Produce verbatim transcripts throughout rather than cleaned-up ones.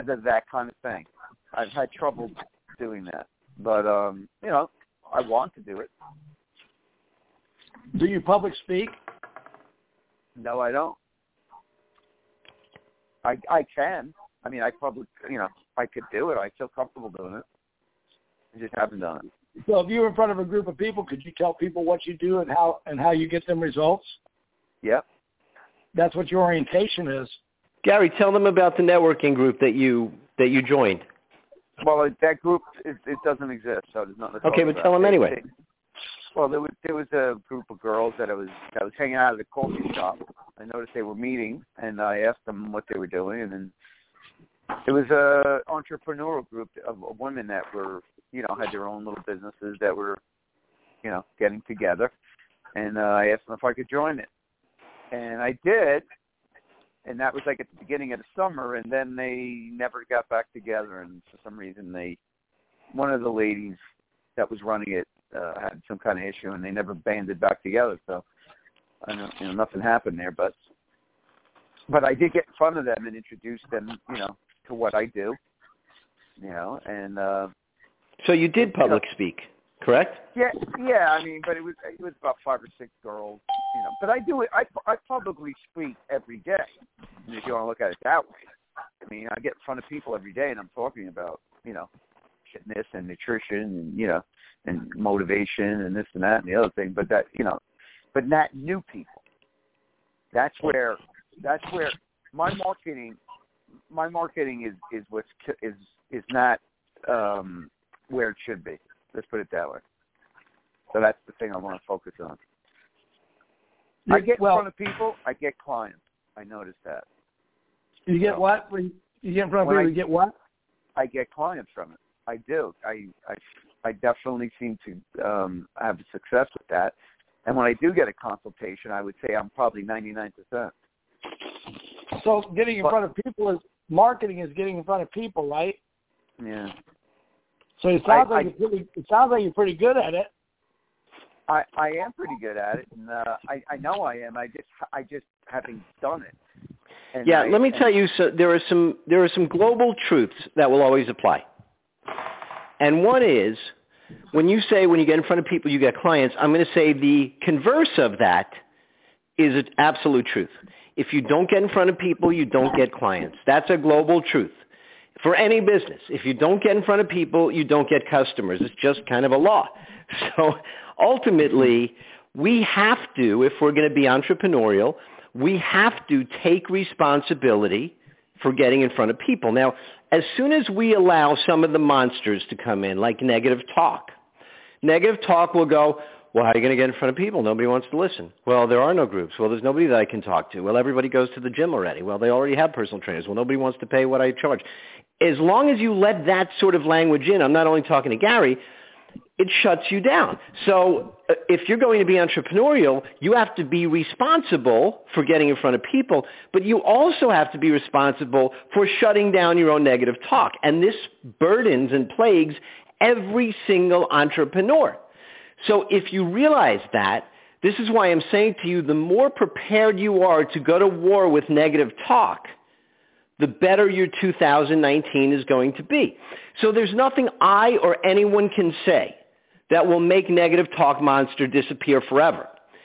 of that kind of thing. I've had trouble doing that, but um, you know, I want to do it. Do you public speak? No, I don't. I I can. I mean, I probably, you know, I could do it. I feel comfortable doing it. I just haven't done it. So if you were in front of a group of people, could you tell people what you do and how and how you get them results? Yep. That's what your orientation is. Gary, tell them about the networking group that you that you joined. Well, that group, it, it doesn't exist, so there's nothing to talk Okay, but about. tell them anyway. It, it, well, there was there was a group of girls that I was that was hanging out at a coffee shop. I noticed they were meeting, and I asked them what they were doing, and then it was a entrepreneurial group of women that were, you know, had their own little businesses that were, you know, getting together, and uh, I asked them if I could join it, and I did. And that was like at the beginning of the summer, and then they never got back together. And for some reason, they, one of the ladies that was running it uh, had some kind of issue, and they never banded back together. So, I don't, you know, nothing happened there. But, but I did get in front of them and introduce them, you know, to what I do, you know, and. Uh, so you did public you know, speak, correct? Yeah, yeah. I mean, but it was it was about five or six girls. You know, but I do it. I, I publicly speak every day. If you want to look at it that way, I mean, I get in front of people every day, and I'm talking about, you know, fitness and nutrition, and you know, and motivation, and this and that and the other thing. But that, you know, but not new people. That's where that's where my marketing, my marketing is is what's is is not um, where it should be. Let's put it that way. So that's the thing I want to focus on. I get well, in front of people. I get clients. I noticed that. You get so, what? When you get in front of when people, I, you get what? I get clients from it. I do. I I, I definitely seem to um, have success with that. And when I do get a consultation, I would say I'm probably ninety-nine percent. So getting in but, front of people is marketing is getting in front of people, right? Yeah. So it sounds I, like I, you're pretty, it sounds like you're pretty good at it. I, I am pretty good at it, and uh, I, I know I am. I just I just haven't done it. And yeah, I, let me and, tell you, so there are some there are some global truths that will always apply. And one is, when you say when you get in front of people you get clients, I'm going to say the converse of that is an absolute truth. If you don't get in front of people, you don't get clients. That's a global truth. For any business, if you don't get in front of people, you don't get customers. It's just kind of a law. So ultimately, we have to, if we're going to be entrepreneurial, we have to take responsibility for getting in front of people. Now, as soon as we allow some of the monsters to come in, like negative talk, negative talk will go, well, how are you going to get in front of people? Nobody wants to listen. Well, there are no groups. Well, there's nobody that I can talk to. Well, everybody goes to the gym already. Well, they already have personal trainers. Well, nobody wants to pay what I charge. As long as you let that sort of language in, I'm not only talking to Gary, it shuts you down. So uh, if you're going to be entrepreneurial, you have to be responsible for getting in front of people, but you also have to be responsible for shutting down your own negative talk. And this burdens and plagues every single entrepreneur. So if you realize that, this is why I'm saying to you, the more prepared you are to go to war with negative talk, the better your two thousand nineteen is going to be. So there's nothing I or anyone can say that will make negative talk monster disappear forever.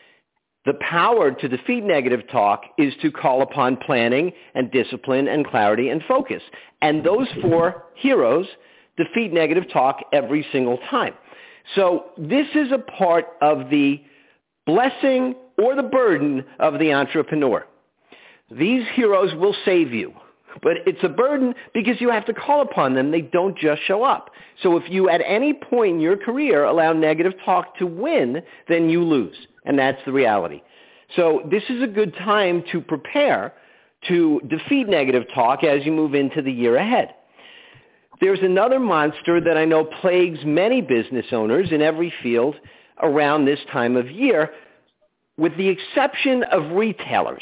The power to defeat negative talk is to call upon planning and discipline and clarity and focus. And those four heroes defeat negative talk every single time. So this is a part of the blessing or the burden of the entrepreneur. These heroes will save you. But it's a burden because you have to call upon them. They don't just show up. So if you at any point in your career allow negative talk to win, then you lose. And that's the reality. So this is a good time to prepare to defeat negative talk as you move into the year ahead. There's another monster that I know plagues many business owners in every field around this time of year, with the exception of retailers.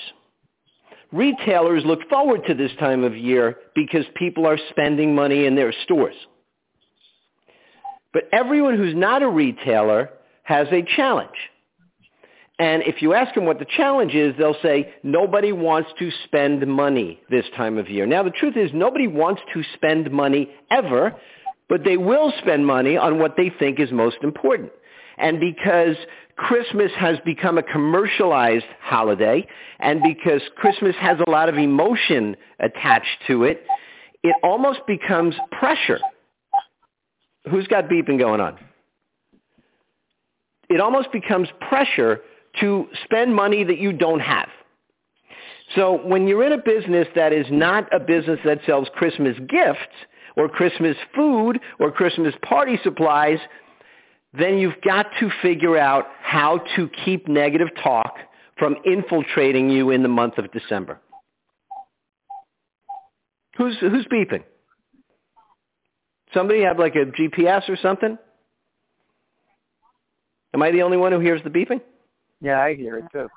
Retailers look forward to this time of year because people are spending money in their stores. But everyone who's not a retailer has a challenge. And if you ask them what the challenge is, they'll say, nobody wants to spend money this time of year. Now, the truth is nobody wants to spend money ever, but they will spend money on what they think is most important. And because Christmas has become a commercialized holiday, and because Christmas has a lot of emotion attached to it, it almost becomes pressure. Who's got beeping going on? It almost becomes pressure to spend money that you don't have. So when you're in a business that is not a business that sells Christmas gifts or Christmas food or Christmas party supplies, then you've got to figure out how to keep negative talk from infiltrating you in the month of December. Who's who's beeping? Somebody have like a G P S or something? Am I the only one who hears the beeping? Yeah, I hear it too.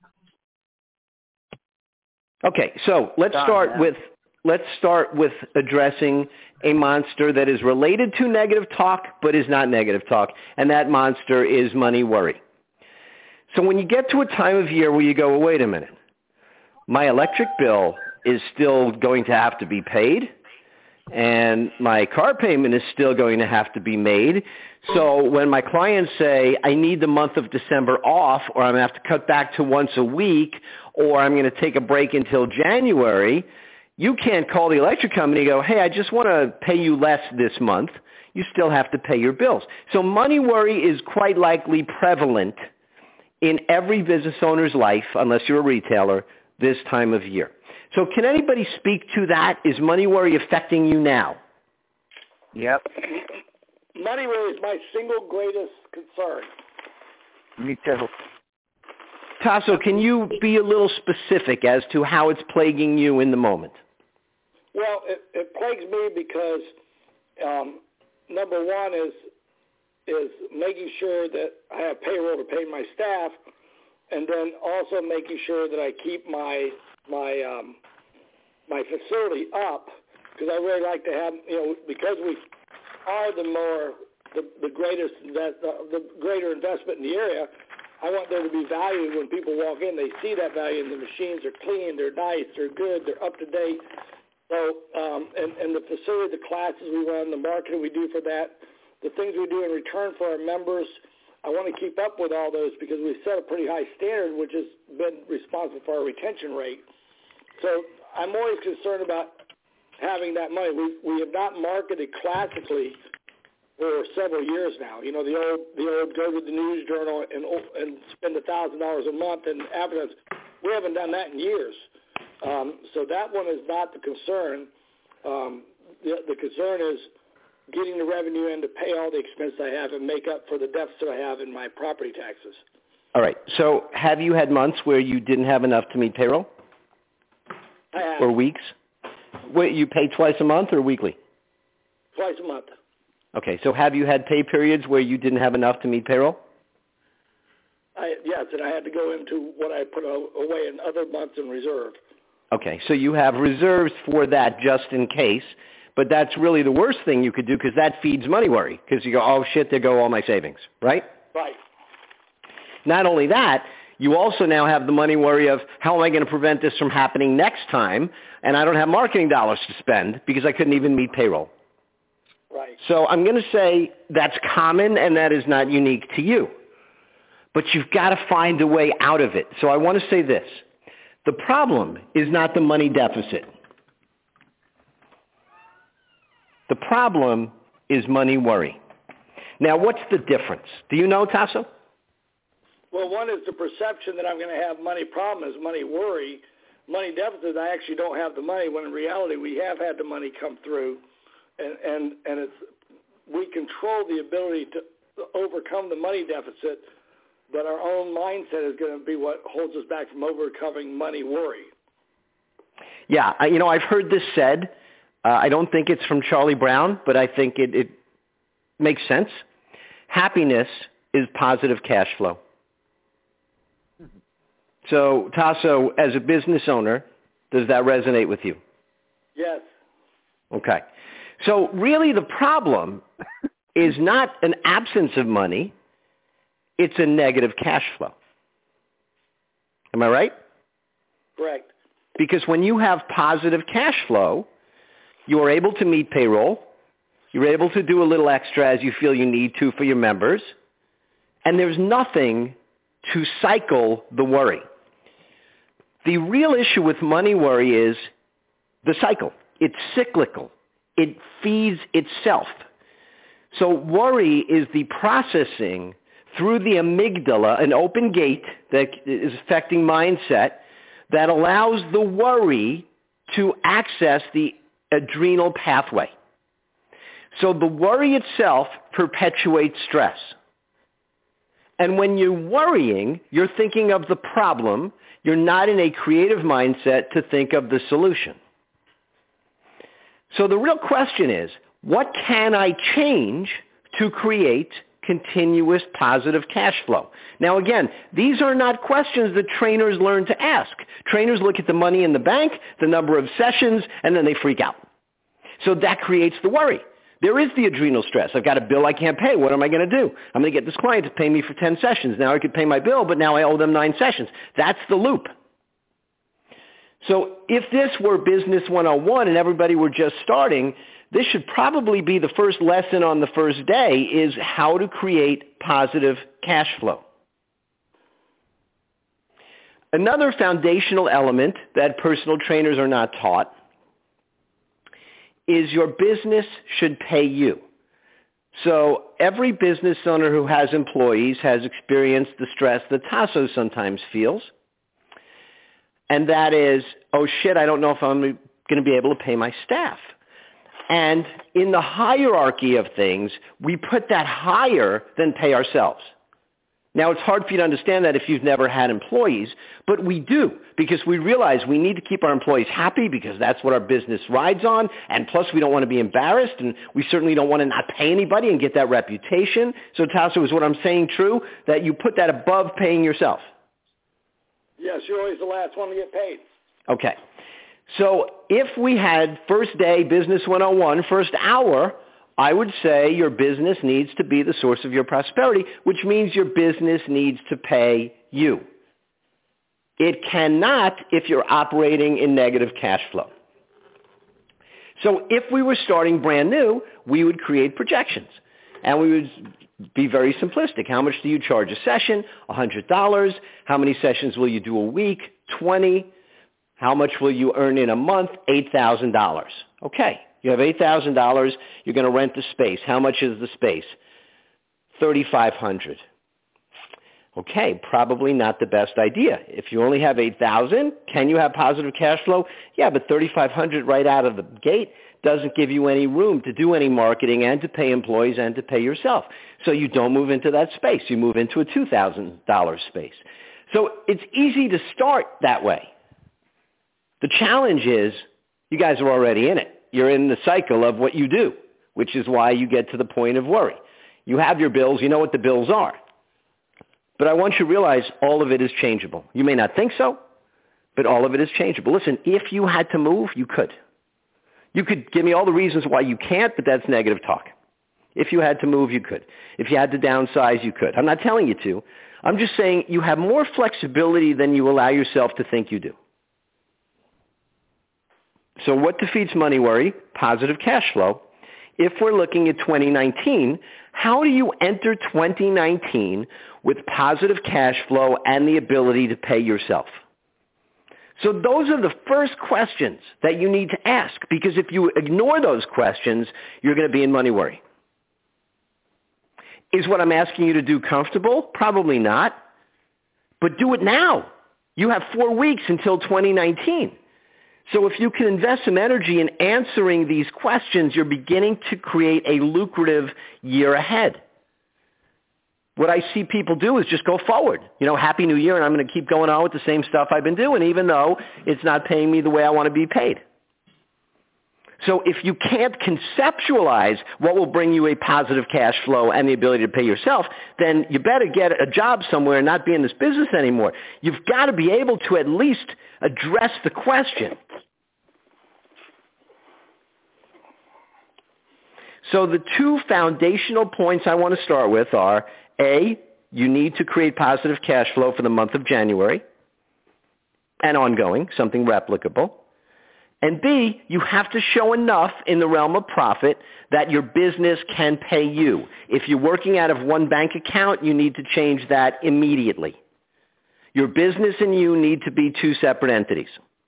Okay, so let's start with let's start with addressing a monster that is related to negative talk but is not negative talk, and that monster is money worry. So when you get to a time of year where you go, well, wait a minute, my electric bill is still going to have to be paid, and my car payment is still going to have to be made. So when my clients say, I need the month of December off, or I'm going to have to cut back to once a week, or I'm going to take a break until January, you can't call the electric company and go, hey, I just want to pay you less this month. You still have to pay your bills. So money worry is quite likely prevalent in every business owner's life, unless you're a retailer, this time of year. So can anybody speak to that? Is money worry affecting you now? Yep. Money worry is my single greatest concern. Me too. Tasso, can you be a little specific as to how it's plaguing you in the moment? Well, it, it plagues me because um, number one is is making sure that I have payroll to pay my staff, and then also making sure that I keep my my um, my facility up, because I really like to have, you know, because we are the more the, the greatest invest, uh, the greater investment in the area. I want there to be value when people walk in. They see that value, and the machines are clean, they're nice, they're good, they're up to date. So, um, and, and the facility, the classes we run, the marketing we do for that, the things we do in return for our members, I want to keep up with all those because we set a pretty high standard, which has been responsible for our retention rate. So I'm always concerned about having that money. We we have not marketed classically for several years now. You know, the old the old go to the news journal and and spend a thousand dollars a month in advertising. We haven't done that in years. Um, so that one is not the concern. Um, the, the concern is getting the revenue in to pay all the expense I have and make up for the deficit I have in my property taxes. All right. So have you had months where you didn't have enough to meet payroll? I have. Or weeks? Wait, you pay twice a month or weekly? Twice a month. Okay. So have you had pay periods where you didn't have enough to meet payroll? I, yes, and I had to go into what I put away in other months in reserve. Okay. So you have reserves for that just in case. But that's really the worst thing you could do because that feeds money worry. Because you go, oh, shit, there go all my savings, right? Right. Not only that, you also now have the money worry of how am I going to prevent this from happening next time, and I don't have marketing dollars to spend because I couldn't even meet payroll. Right. So I'm going to say that's common and that is not unique to you. But you've got to find a way out of it. So I want to say this. The problem is not the money deficit. The problem is money worry. Now, what's the difference? Do you know, Tasso? Well, one is the perception that I'm going to have money problems, money worry. Money deficit, I actually don't have the money, when in reality we have had the money come through. And, and, and it's, we control the ability to overcome the money deficit, but our own mindset is going to be what holds us back from overcoming money worry. Yeah, you know, I've heard this said. Uh, I don't think it's from Charlie Brown, but I think it, it makes sense. Happiness is positive cash flow. So, Tasso, as a business owner, does that resonate with you? Yes. Okay. So really the problem is not an absence of money, it's a negative cash flow. Am I right? Correct. Because when you have positive cash flow, you are able to meet payroll. You're able to do a little extra as you feel you need to for your members. And there's nothing to cycle the worry. The real issue with money worry is the cycle. It's cyclical. It feeds itself. So worry is the processing through the amygdala, an open gate that is affecting mindset, that allows the worry to access the adrenal pathway. So the worry itself perpetuates stress. And when you're worrying, you're thinking of the problem. You're not in a creative mindset to think of the solution. So the real question is, what can I change to create continuous positive cash flow? Now again, these are not questions that trainers learn to ask. Trainers look at the money in the bank, the number of sessions, and then they freak out. So that creates the worry. There is the adrenal stress. I've got a bill I can't pay. What am I going to do? I'm going to get this client to pay me for ten sessions. Now I could pay my bill, but now I owe them nine sessions. That's the loop. So if this were Business one oh one and everybody were just starting, this should probably be the first lesson on the first day, is how to create positive cash flow. Another foundational element that personal trainers are not taught is your business should pay you. So every business owner who has employees has experienced the stress that Tasso sometimes feels. And that is, oh shit, I don't know if I'm going to be able to pay my staff. And in the hierarchy of things, we put that higher than pay ourselves. Now, it's hard for you to understand that if you've never had employees, but we do, because we realize we need to keep our employees happy because that's what our business rides on, and plus we don't want to be embarrassed, and we certainly don't want to not pay anybody and get that reputation. So, Tasso, is what I'm saying true, that you put that above paying yourself? Yes, you're always the last one to get paid. Okay. So if we had first day Business one oh one, first hour, I would say your business needs to be the source of your prosperity, which means your business needs to pay you. It cannot if you're operating in negative cash flow. So if we were starting brand new, we would create projections. And we would be very simplistic. How much do you charge a session? one hundred dollars. How many sessions will you do a week? twenty. How much will you earn in a month? eight thousand dollars. Okay. You have eight thousand dollars. You're going to rent the space. How much is the space? three thousand five hundred dollars. Okay, probably not the best idea. If you only have eight thousand dollars, can you have positive cash flow? Yeah, but three thousand five hundred dollars right out of the gate doesn't give you any room to do any marketing and to pay employees and to pay yourself. So you don't move into that space. You move into a two thousand dollars space. So it's easy to start that way. The challenge is you guys are already in it. You're in the cycle of what you do, which is why you get to the point of worry. You have your bills. You know what the bills are. But I want you to realize all of it is changeable. You may not think so, but all of it is changeable. Listen, if you had to move, you could. You could give me all the reasons why you can't, but that's negative talk. If you had to move, you could. If you had to downsize, you could. I'm not telling you to. I'm just saying you have more flexibility than you allow yourself to think you do. So what defeats money worry? Positive cash flow. If we're looking at twenty nineteen, how do you enter twenty nineteen with positive cash flow and the ability to pay yourself? So those are the first questions that you need to ask, because if you ignore those questions, you're going to be in money worry. Is what I'm asking you to do comfortable? Probably not. But do it now. You have four weeks until twenty nineteen. So if you can invest some energy in answering these questions, you're beginning to create a lucrative year ahead. What I see people do is just go forward. You know, Happy New Year, and I'm going to keep going on with the same stuff I've been doing, even though it's not paying me the way I want to be paid. So if you can't conceptualize what will bring you a positive cash flow and the ability to pay yourself, then you better get a job somewhere and not be in this business anymore. You've got to be able to at least address the question. So the two foundational points I want to start with are, A, you need to create positive cash flow for the month of January. and ongoing, something replicable. And B, you have to show enough in the realm of profit that your business can pay you. If you're working out of one bank account, you need to change that immediately. Your business and you need to be two separate entities.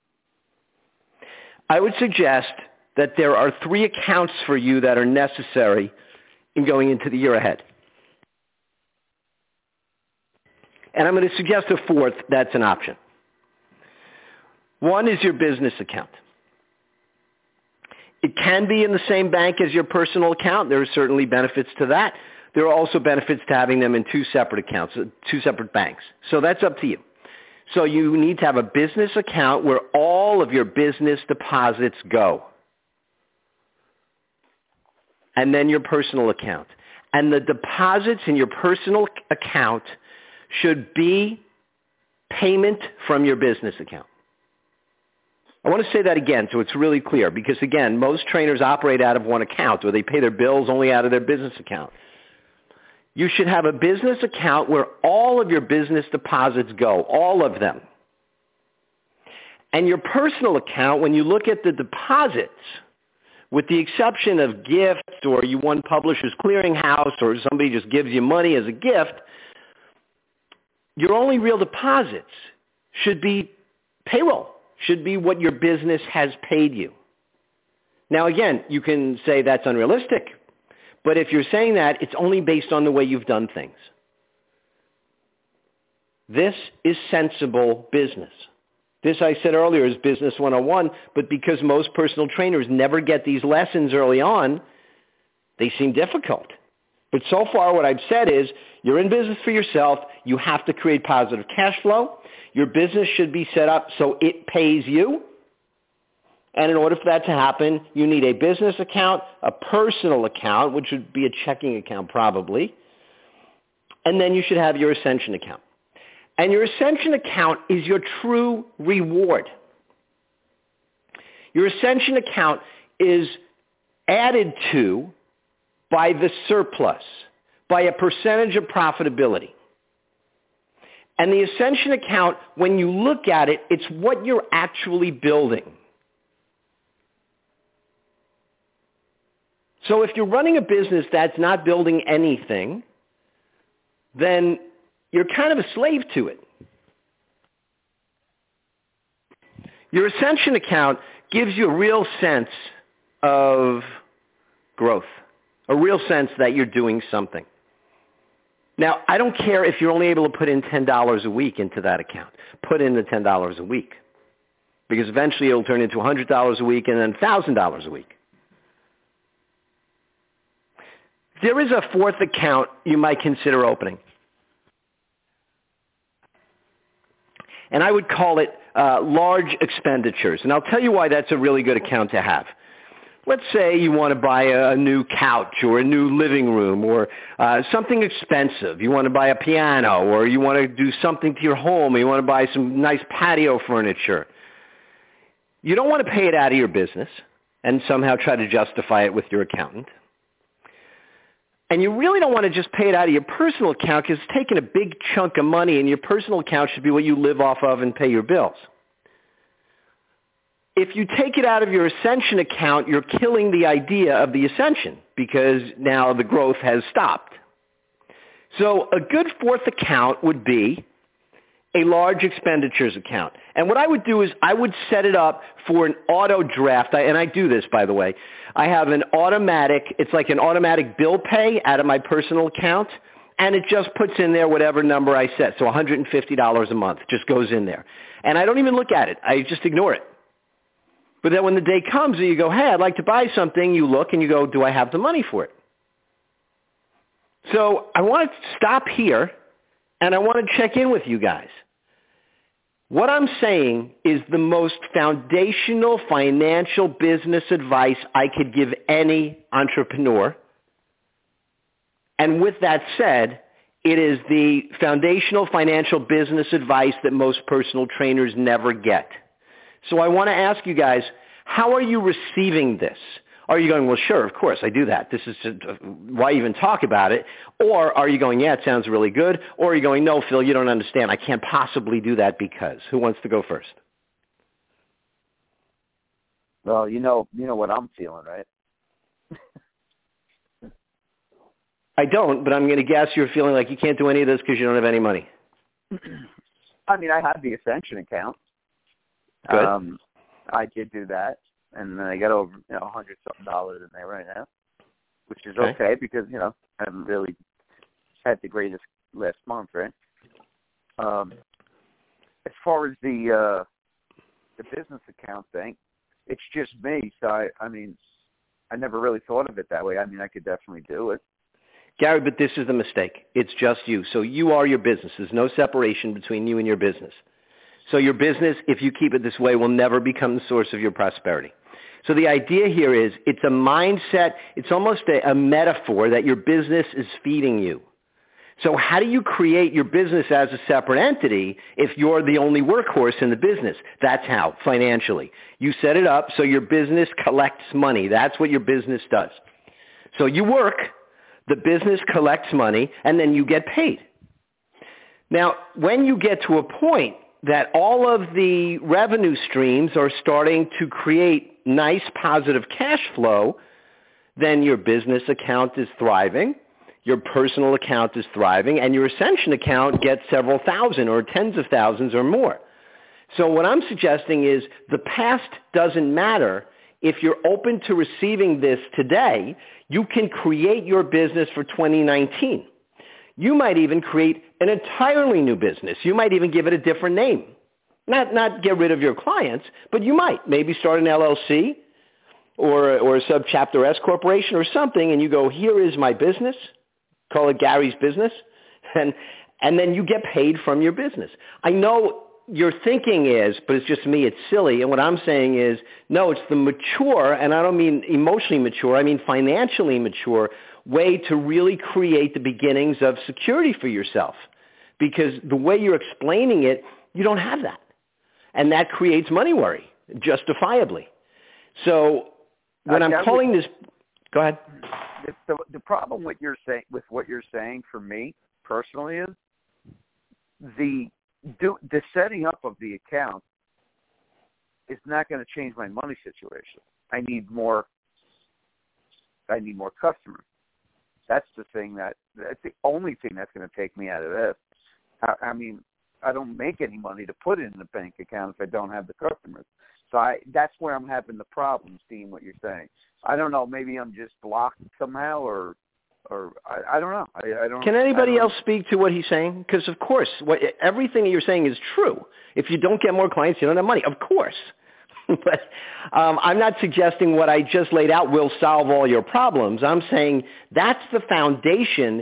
I would suggest that there are three accounts for you that are necessary in going into the year ahead. And I'm going to suggest a fourth that's an option. One is your business account. It can be in the same bank as your personal account. There are certainly benefits to that. There are also benefits to having them in two separate accounts, two separate banks. So that's up to you. So you need to have a business account where all of your business deposits go. And then your personal account. And the deposits in your personal account should be payment from your business account. I want to say that again so it's really clear because, again, most trainers operate out of one account or they pay their bills only out of their business account. You should have a business account where all of your business deposits go, all of them. And your personal account, when you look at the deposits, with the exception of gifts or you won Publishers Clearinghouse or somebody just gives you money as a gift, your only real deposits should be payroll, should be what your business has paid you. Now, again, you can say that's unrealistic, but if you're saying that, it's only based on the way you've done things. This is sensible business. This, I said earlier, is Business one oh one, but because most personal trainers never get these lessons early on, they seem difficult. But so far what I've said is you're in business for yourself. You have to create positive cash flow. Your business should be set up so it pays you. And in order for that to happen, you need a business account, a personal account, which would be a checking account probably, and then you should have your Ascension account. And your Ascension account is your true reward. Your Ascension account is added to by the surplus, by a percentage of profitability. And the Ascension account, when you look at it, it's what you're actually building. So if you're running a business that's not building anything, then you're kind of a slave to it. Your Ascension account gives you a real sense of growth, a real sense that you're doing something. Now, I don't care if you're only able to put in ten dollars a week into that account. Put in the ten dollars a week, because eventually it'll turn into one hundred dollars a week and then one thousand dollars a week. There is a fourth account you might consider opening. And I would call it uh, large expenditures. And I'll tell you why that's a really good account to have. Let's say you want to buy a new couch or a new living room or uh, something expensive. You want to buy a piano or you want to do something to your home or you want to buy some nice patio furniture. You don't want to pay it out of your business and somehow try to justify it with your accountant. And you really don't want to just pay it out of your personal account because it's taking a big chunk of money, and your personal account should be what you live off of and pay your bills. If you take it out of your Ascension account, you're killing the idea of the Ascension because now the growth has stopped. So a good fourth account would be a large expenditures account. And what I would do is I would set it up for an auto draft. I, and I do this, by the way. I have an automatic, it's like an automatic bill pay out of my personal account, and it just puts in there whatever number I set. So one hundred fifty dollars a month just goes in there. And I don't even look at it. I just ignore it. But then when the day comes and you go, hey, I'd like to buy something, you look and you go, do I have the money for it? So I want to stop here, and I want to check in with you guys. What I'm saying is the most foundational financial business advice I could give any entrepreneur. And with that said, it is the foundational financial business advice that most personal trainers never get. So I want to ask you guys, how are you receiving this? Are you going, well, sure, of course, I do that. This is just, uh, why even talk about it? Or are you going, yeah, it sounds really good? Or are you going, no, Phil, you don't understand. I can't possibly do that because. Who wants to go first? Well, you know, you know what I'm feeling, right? I don't, but I'm going to guess you're feeling like you can't do any of this because you don't have any money. I mean, I have the Ascension account. Good. Um, I did do that, and I got over, you know, a hundred something dollars in there right now, which is okay, okay because, you know, I haven't really had the greatest last month, right? Um, as far as the uh, the business account thing, it's just me, so I, I mean, I never really thought of it that way. I mean, I could definitely do it. Gary, but this is the mistake. It's just you. So you are your business. There's no separation between you and your business. So your business, if you keep it this way, will never become the source of your prosperity. So the idea here is it's a mindset. It's almost a, a metaphor that your business is feeding you. So how do you create your business as a separate entity if you're the only workhorse in the business? That's how, financially. You set it up so your business collects money. That's what your business does. So you work. The business collects money, and then you get paid. Now, when you get to a point that all of the revenue streams are starting to create nice positive cash flow, then your business account is thriving, your personal account is thriving, and your Ascension account gets several thousand or tens of thousands or more. So what I'm suggesting is the past doesn't matter. If you're open to receiving this today, you can create your business for twenty nineteen. You might even create an entirely new business. You might even give it a different name. Not not get rid of your clients, but you might. Maybe start an L L C or, or a subchapter S corporation or something, and you go, here is my business. Call it Gary's business. And, and then you get paid from your business. I know your thinking is, but it's just me, it's silly. And what I'm saying is, no, it's the mature, and I don't mean emotionally mature, I mean financially mature way to really create the beginnings of security for yourself. Because the way you're explaining it, you don't have that. And that creates money worry, justifiably. So when uh, I'm calling was, this, go ahead. The, the, the problem with, you're saying, with what you're saying for me personally is the Do, the setting up of the account is not going to change my money situation. I need more. I need more customers. That's the thing that that's the only thing that's going to take me out of this. I, I mean, I don't make any money to put in the bank account if I don't have the customers. So I that's where I'm having the problem. Seeing what you're saying, I don't know. Maybe I'm just blocked somehow, or. Or I, I don't know. I, I don't. Can anybody don't, else speak to what he's saying? Because of course, what, everything you're saying is true. If you don't get more clients, you don't have money. Of course. But um, I'm not suggesting what I just laid out will solve all your problems. I'm saying that's the foundation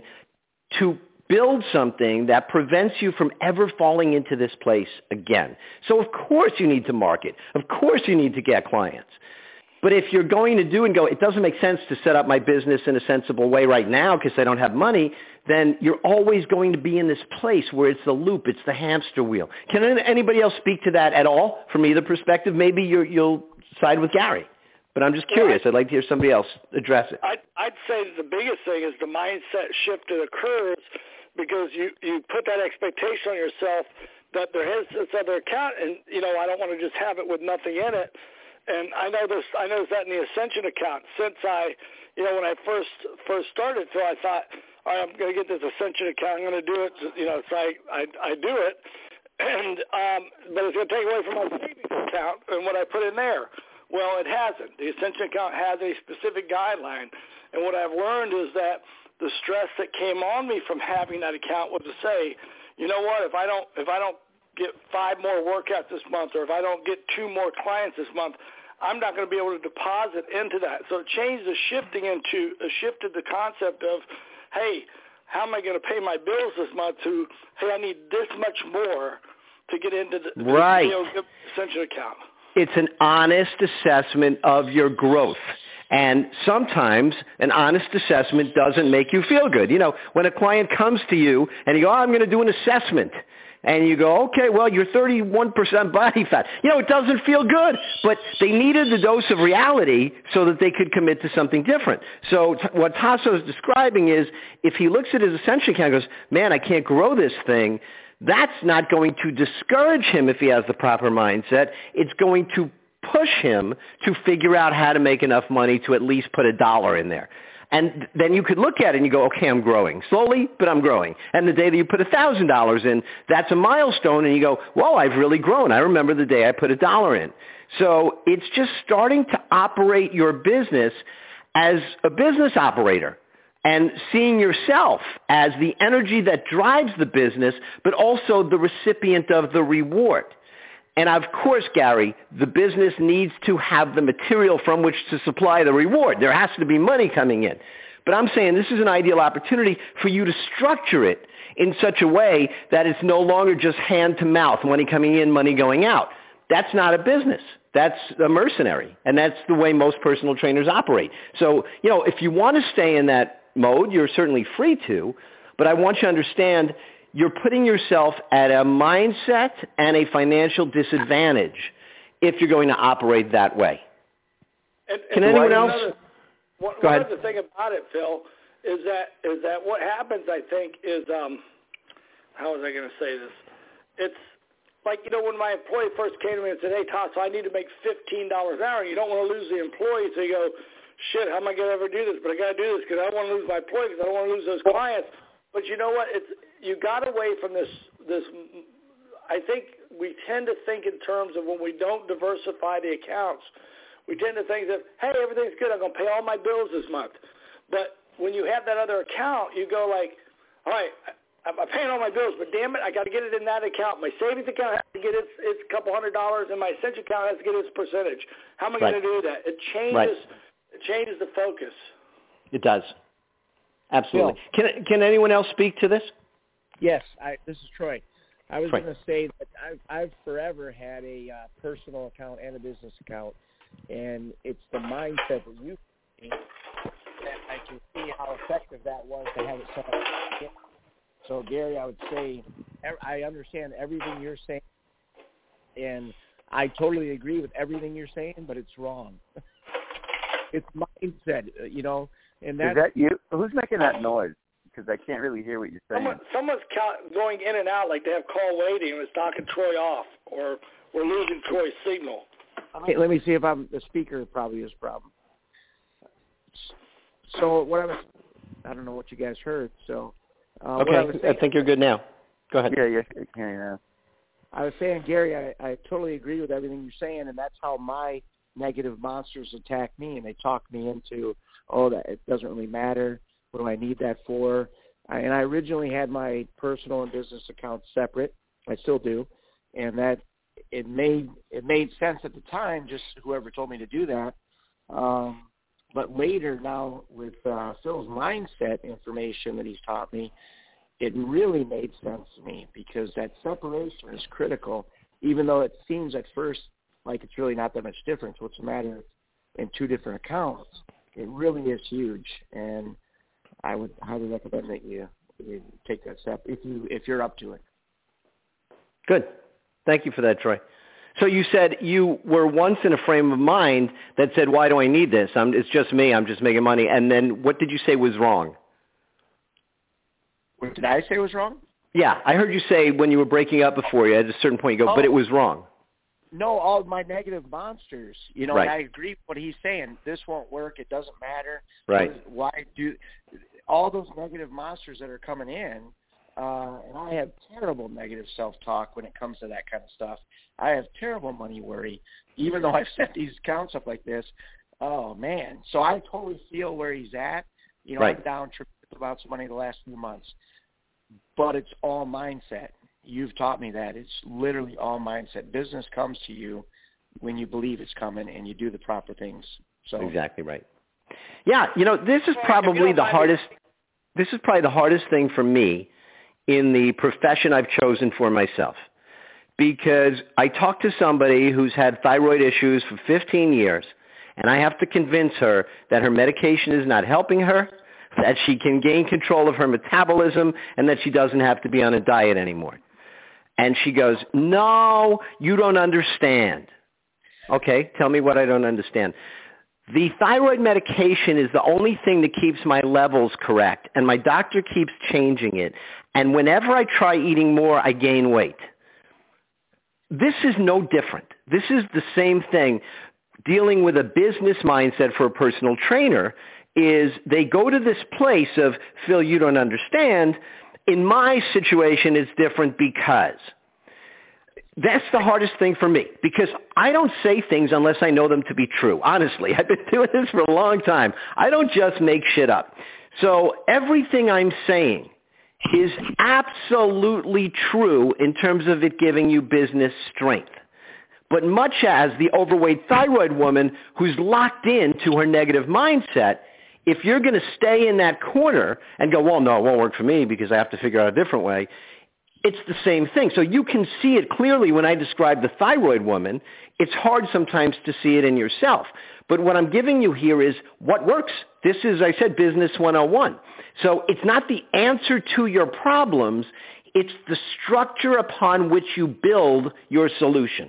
to build something that prevents you from ever falling into this place again. So of course you need to market. Of course you need to get clients. But if you're going to do and go, it doesn't make sense to set up my business in a sensible way right now because I don't have money, then you're always going to be in this place where it's the loop, it's the hamster wheel. Can anybody else speak to that at all from either perspective? Maybe you're, you'll side with Gary, but I'm just curious. I'd like to hear somebody else address it. I'd, I'd say that the biggest thing is the mindset shift that occurs because you, you put that expectation on yourself that there is this other account, and, you know, I don't want to just have it with nothing in it. And I know this. I noticed that in the Ascension account. Since I, you know, when I first first started, so I thought, all right, I'm going to get this Ascension account. I'm going to do it. You know, so I I, I do it, and um, but it's going to take away from my savings account and what I put in there. Well, it hasn't. The Ascension account has a specific guideline, and what I've learned is that the stress that came on me from having that account was to say, you know what, if I don't if I don't get five more workouts this month, or if I don't get two more clients this month, I'm not going to be able to deposit into that. So it changed the shifting into, uh, shifted the concept of, hey, how am I going to pay my bills this month to, hey, I need this much more to get into the, right. the Ascension account. It's an honest assessment of your growth. And sometimes an honest assessment doesn't make you feel good. You know, when a client comes to you and you go, oh, I'm going to do an assessment. And you go, okay, well, you're thirty-one percent body fat. You know, it doesn't feel good. But they needed the dose of reality so that they could commit to something different. So t- what Tasso is describing is if he looks at his Ascension account and goes, man, I can't grow this thing, that's not going to discourage him if he has the proper mindset. It's going to push him to figure out how to make enough money to at least put a dollar in there. And then you could look at it and you go, okay, I'm growing. Slowly, but I'm growing. And the day that you put one thousand dollars in, that's a milestone. And you go, whoa, I've really grown. I remember the day I put a dollar in. So it's just starting to operate your business as a business operator and seeing yourself as the energy that drives the business, but also the recipient of the reward. And of course, Gary, the business needs to have the material from which to supply the reward. There has to be money coming in. But I'm saying this is an ideal opportunity for you to structure it in such a way that it's no longer just hand to mouth, money coming in, money going out. That's not a business. That's a mercenary. And that's the way most personal trainers operate. So, you know, if you want to stay in that mode, you're certainly free to. But I want you to understand you're putting yourself at a mindset and a financial disadvantage if you're going to operate that way. And, Can and anyone one else? Other, one, Go one ahead. other thing about it, Phil, is that is that what happens, I think, is, um, how was I going to say this? It's like, you know, when my employee first came to me and said, hey, Todd, so I need to make fifteen dollars an hour. You don't want to lose the employee, so you go, shit, how am I going to ever do this? But I got to do this because I don't want to lose my employee because I don't want to lose those clients. But you know what? It's you got away from this. This I think we tend to think in terms of when we don't diversify the accounts, we tend to think that, hey, everything's good. I'm going to pay all my bills this month. But when you have that other account, you go like, all right, I'm paying all my bills, but damn it, I got to get it in that account. My savings account has to get its its couple hundred dollars, and my essential account has to get its percentage. How am I Right. going to do that? It changes. Right. It changes the focus. It does. Absolutely. Can can anyone else speak to this? Yes, I, this is Troy. I was Troy. going to say that I've, I've forever had a uh, personal account and a business account, and it's the mindset that you that I can see how effective that was to have it set up. So, Gary, I would say I understand everything you're saying, and I totally agree with everything you're saying, but it's wrong. It's mindset, you know. And that's, Is that you? Who's making that noise? Because I can't really hear what you're saying. Someone, someone's ca- going in and out like they have call waiting and is knocking Troy off, or we're losing Troy's signal. Okay, let me see if I'm the speaker. Probably is a problem. So what I was, I don't know what you guys heard. So uh, Okay, what I, was saying, I think you're good now. Go ahead. Yeah, yeah, I can hear you now. I was saying, Gary, I, I totally agree with everything you're saying, and that's how my negative monsters attack me, and they talk me into, oh, that it doesn't really matter. What do I need that for? I, and I originally had my personal and business accounts separate. I still do, and that it made it made sense at the time. Just whoever told me to do that. Um, but later, now with uh, Phil's mindset information that he's taught me, it really made sense to me because that separation is critical. Even though it seems at first like it's really not that much difference. What's the matter in two different accounts? It really is huge, and I would highly recommend that you, you take that step if you if you're up to it. Good. Thank you for that, Troy. So you said you were once in a frame of mind that said, why do I need this? I'm, it's just me. I'm just making money. And then what did you say was wrong? What did I say was wrong? Yeah, I heard you say when you were breaking up before you, at a certain point you go, oh. but it was wrong. No, all my negative monsters. You know, right. and I agree with what he's saying. This won't work. It doesn't matter. Right. Why do all those negative monsters that are coming in? Uh, and I have terrible negative self-talk when it comes to that kind of stuff. I have terrible money worry, even though I've set these accounts up like this. Oh man! So I totally feel where he's at. You know, right. I'm down triple amounts of money the last few months, but it's all mindset. You've taught me that. It's literally all mindset. Business comes to you when you believe it's coming and you do the proper things. So exactly right. Yeah, you know, this is probably the hardest. This is probably the hardest thing for me in the profession I've chosen for myself, because I talk to somebody who's had thyroid issues for fifteen years, and I have to convince her that her medication is not helping her, that she can gain control of her metabolism, and that she doesn't have to be on a diet anymore. And she goes, no, you don't understand. Okay, tell me what I don't understand. The thyroid medication is the only thing that keeps my levels correct, and my doctor keeps changing it. And whenever I try eating more, I gain weight. this is no different. This is the same thing. Dealing with a business mindset for a personal trainer is they go to this place of, Phil, you don't understand. In my situation, it's different because. That's the hardest thing for me because I don't say things unless I know them to be true. Honestly, I've been doing this for a long time. I don't just make shit up. So everything I'm saying is absolutely true in terms of it giving you business strength. But much as the overweight thyroid woman who's locked into her negative mindset, if you're going to stay in that corner and go, well, no, it won't work for me because I have to figure out a different way, it's the same thing. So you can see it clearly when I describe the thyroid woman. It's hard sometimes to see it in yourself. But what I'm giving you here is what works. This is, I said, Business one oh one. So it's not the answer to your problems. It's the structure upon which you build your solution.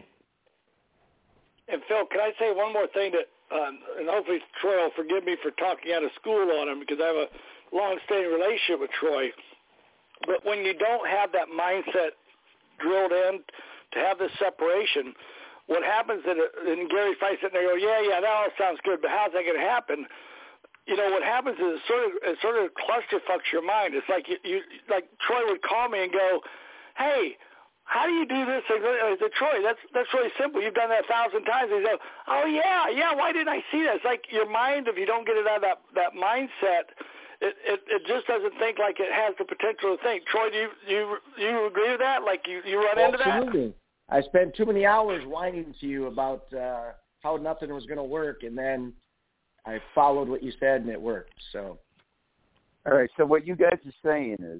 And Phil, can I say one more thing that, um, and hopefully Troy will forgive me for talking out of school on him because I have a long-standing relationship with Troy. But when you don't have that mindset drilled in to have this separation, what happens is, and Gary fights it and they go, yeah, yeah, that all sounds good, but how's that going to happen? You know, what happens is it sort of, it sort of clusterfucks your mind. It's like you, you, like Troy would call me and go, hey, how do you do this? I said, Troy, that's that's really simple. You've done that a thousand times. He goes, oh, yeah, yeah, why didn't I see that? It's like your mind, if you don't get it out of that, that mindset, It, it it just doesn't think like it has the potential to think. Troy, do you you you agree with that? Like you, you run into that? Absolutely. I spent too many hours whining to you about uh, how nothing was going to work, and then I followed what you said, and it worked. So, all right. So what you guys are saying is,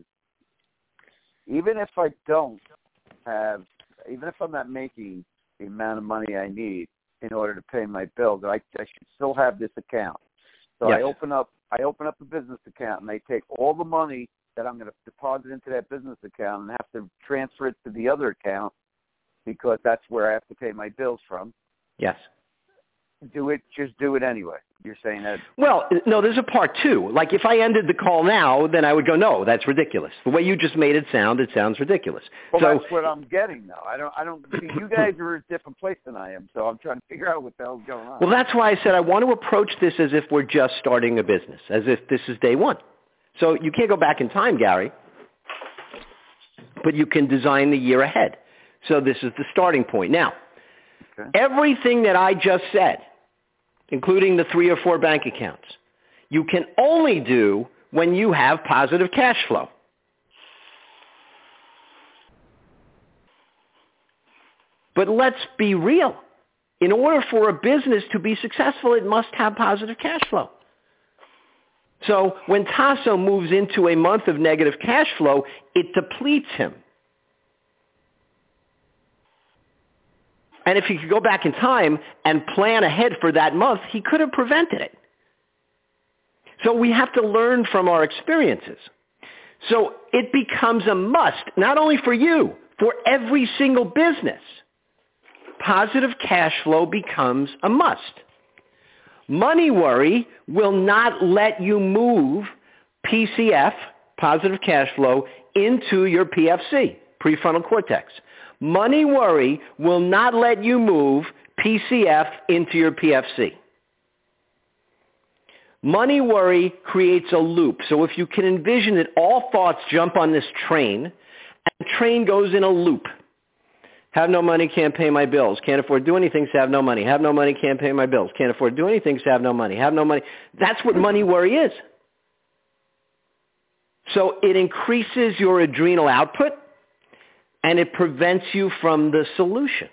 even if I don't have, even if I'm not making the amount of money I need in order to pay my bills, I, I should still have this account. So yes. I open up. I open up a business account, and they take all the money that I'm going to deposit into that business account and have to transfer it to the other account because that's where I have to pay my bills from. Yes. Do it. Just do it anyway. You're saying that? Well, no, there's a part two. Like if I ended the call now, then I would go, no, that's ridiculous. The way you just made it sound, it sounds ridiculous. Well, so, that's what I'm getting now. I don't, I don't, see, you guys are at a different place than I am, so I'm trying to figure out what the hell's going on. Well, that's why I said I want to approach this as if we're just starting a business, as if this is day one. So you can't go back in time, Gary, but you can design the year ahead. So this is the starting point. Now, okay. Everything that I just said, including the three or four bank accounts, you can only do when you have positive cash flow. But let's be real. In order for a business to be successful, it must have positive cash flow. So when Tasso moves into a month of negative cash flow, it depletes him. And if he could go back in time and plan ahead for that month, he could have prevented it. So we have to learn from our experiences. So it becomes a must, not only for you, for every single business. Positive cash flow becomes a must. Money worry will not let you move P C F, positive cash flow, into your P F C, prefrontal cortex. Money worry will not let you move P C F into your P F C. Money worry creates a loop. So if you can envision that all thoughts jump on this train, and the train goes in a loop. Have no money, can't pay my bills. Can't afford to do anything, so have no money. Have no money, can't pay my bills. Can't afford to do anything, so have no money. Have no money. That's what money worry is. So it increases your adrenal output, and it prevents you from the solution.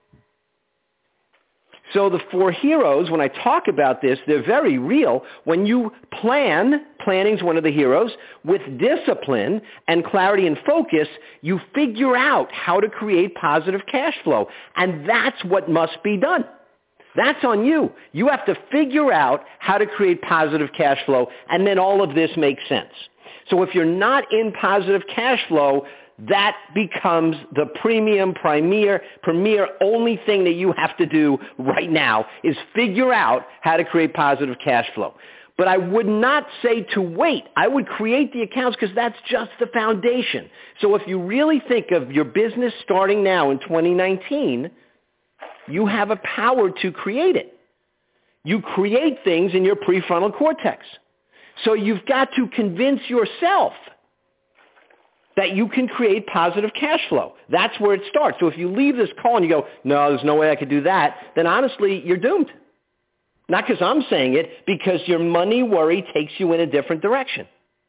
So the four heroes, when I talk about this, they're very real. When you plan, planning's one of the heroes, with discipline and clarity and focus, you figure out how to create positive cash flow. And that's what must be done. That's on you. You have to figure out how to create positive cash flow, and then all of this makes sense. So if you're not in positive cash flow, that becomes the premium, premier, premier only thing that you have to do right now is figure out how to create positive cash flow. But I would not say to wait. I would create the accounts because that's just the foundation. So if you really think of your business starting now in twenty nineteen, you have a power to create it. You create things in your prefrontal cortex. So you've got to convince yourself that you can create positive cash flow. That's where it starts. So if you leave this call and you go, no, there's no way I could do that, then honestly, you're doomed. Not because I'm saying it, because your money worry takes you in a different direction.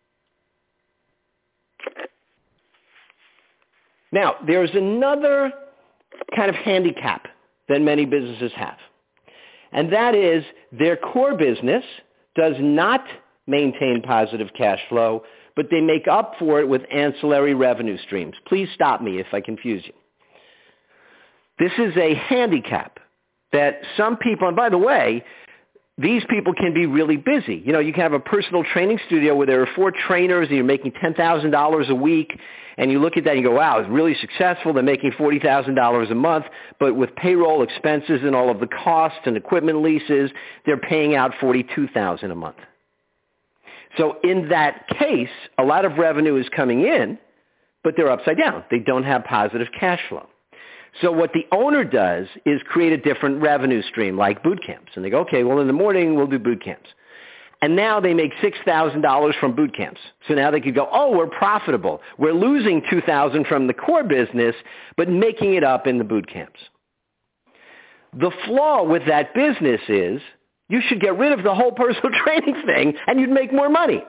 Now, there's another kind of handicap that many businesses have, and that is their core business does not maintain positive cash flow, but they make up for it with ancillary revenue streams. Please stop me if I confuse you. This is a handicap that some people, and by the way, these people can be really busy. You know, you can have a personal training studio where there are four trainers and you're making ten thousand dollars a week, and you look at that and you go, wow, it's really successful. They're making forty thousand dollars a month, but with payroll expenses and all of the costs and equipment leases, they're paying out forty-two thousand dollars a month. So in that case, a lot of revenue is coming in, but they're upside down. They don't have positive cash flow. So what the owner does is create a different revenue stream like boot camps. And they go, okay, well, in the morning we'll do boot camps. And now they make six thousand dollars from boot camps. So now they could go, oh, we're profitable. We're losing two thousand dollars from the core business, but making it up in the boot camps. The flaw with that business is you should get rid of the whole personal training thing and you'd make more money.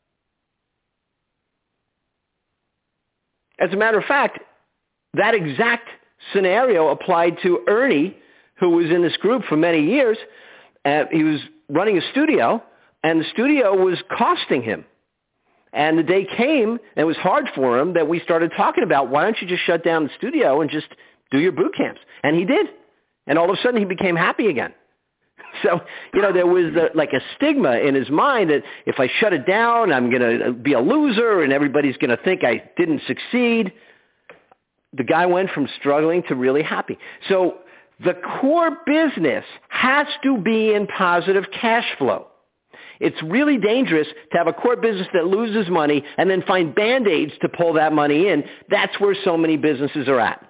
As a matter of fact, that exact scenario applied to Ernie, who was in this group for many years. Uh, he was running a studio, and the studio was costing him. And the day came, and it was hard for him, that we started talking about, why don't you just shut down the studio and just do your boot camps? And he did. And all of a sudden, he became happy again. So, you know, there was a, like a stigma in his mind that if I shut it down, I'm going to be a loser, and everybody's going to think I didn't succeed. The guy went from struggling to really happy. So the core business has to be in positive cash flow. It's really dangerous to have a core business that loses money and then find Band-Aids to pull that money in. That's where so many businesses are at.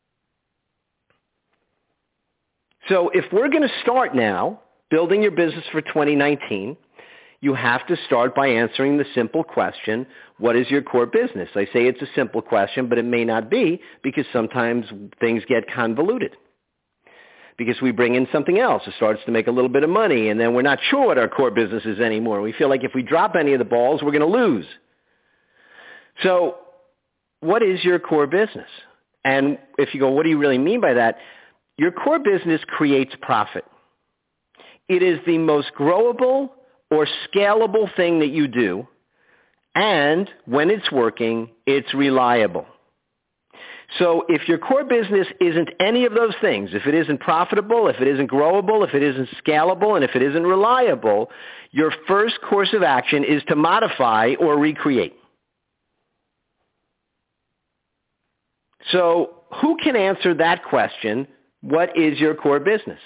So if we're going to start now building your business for twenty nineteen, you have to start by answering the simple question, what is your core business? I say it's a simple question, but it may not be, because sometimes things get convoluted. Because we bring in something else. It starts to make a little bit of money, and then we're not sure what our core business is anymore. We feel like if we drop any of the balls, we're going to lose. So what is your core business? And if you go, what do you really mean by that? Your core business creates profit. It is the most growable or scalable thing that you do, and when it's working, it's reliable. So if your core business isn't any of those things, if it isn't profitable, if it isn't growable, if it isn't scalable, and if it isn't reliable, your first course of action is to modify or recreate. So who can answer that question? What is your core business?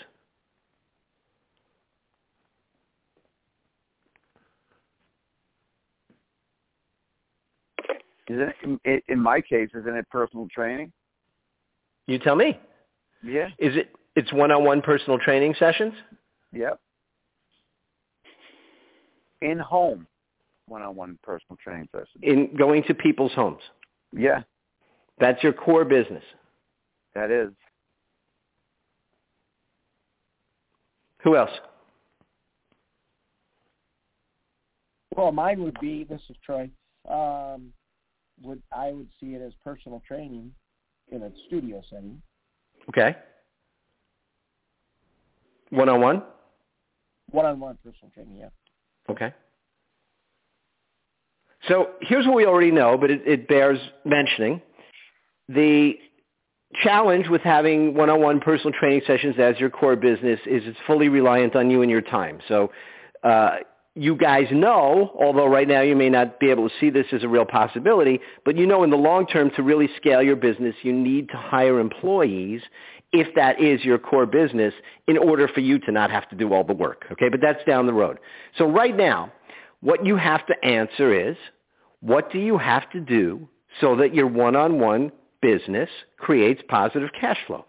Is it, in my case, isn't it personal training? You tell me. Yeah. Is it? It's one-on-one personal training sessions? Yep. In home, one-on-one personal training sessions. In going to people's homes? Yeah. That's your core business? That is. Who else? Well, mine would be, this is Troy, um, would I would see it as personal training in a studio setting. Okay. One-on-one? One-on-one personal training, yeah. Okay. So here's what we already know, but it, it bears mentioning. The challenge with having one-on-one personal training sessions as your core business is it's fully reliant on you and your time. So uh, you guys know, although right now you may not be able to see this as a real possibility, but you know in the long term to really scale your business, you need to hire employees if that is your core business, in order for you to not have to do all the work. Okay, but that's down the road. So right now, what you have to answer is, what do you have to do so that your one-on-one business creates positive cash flow?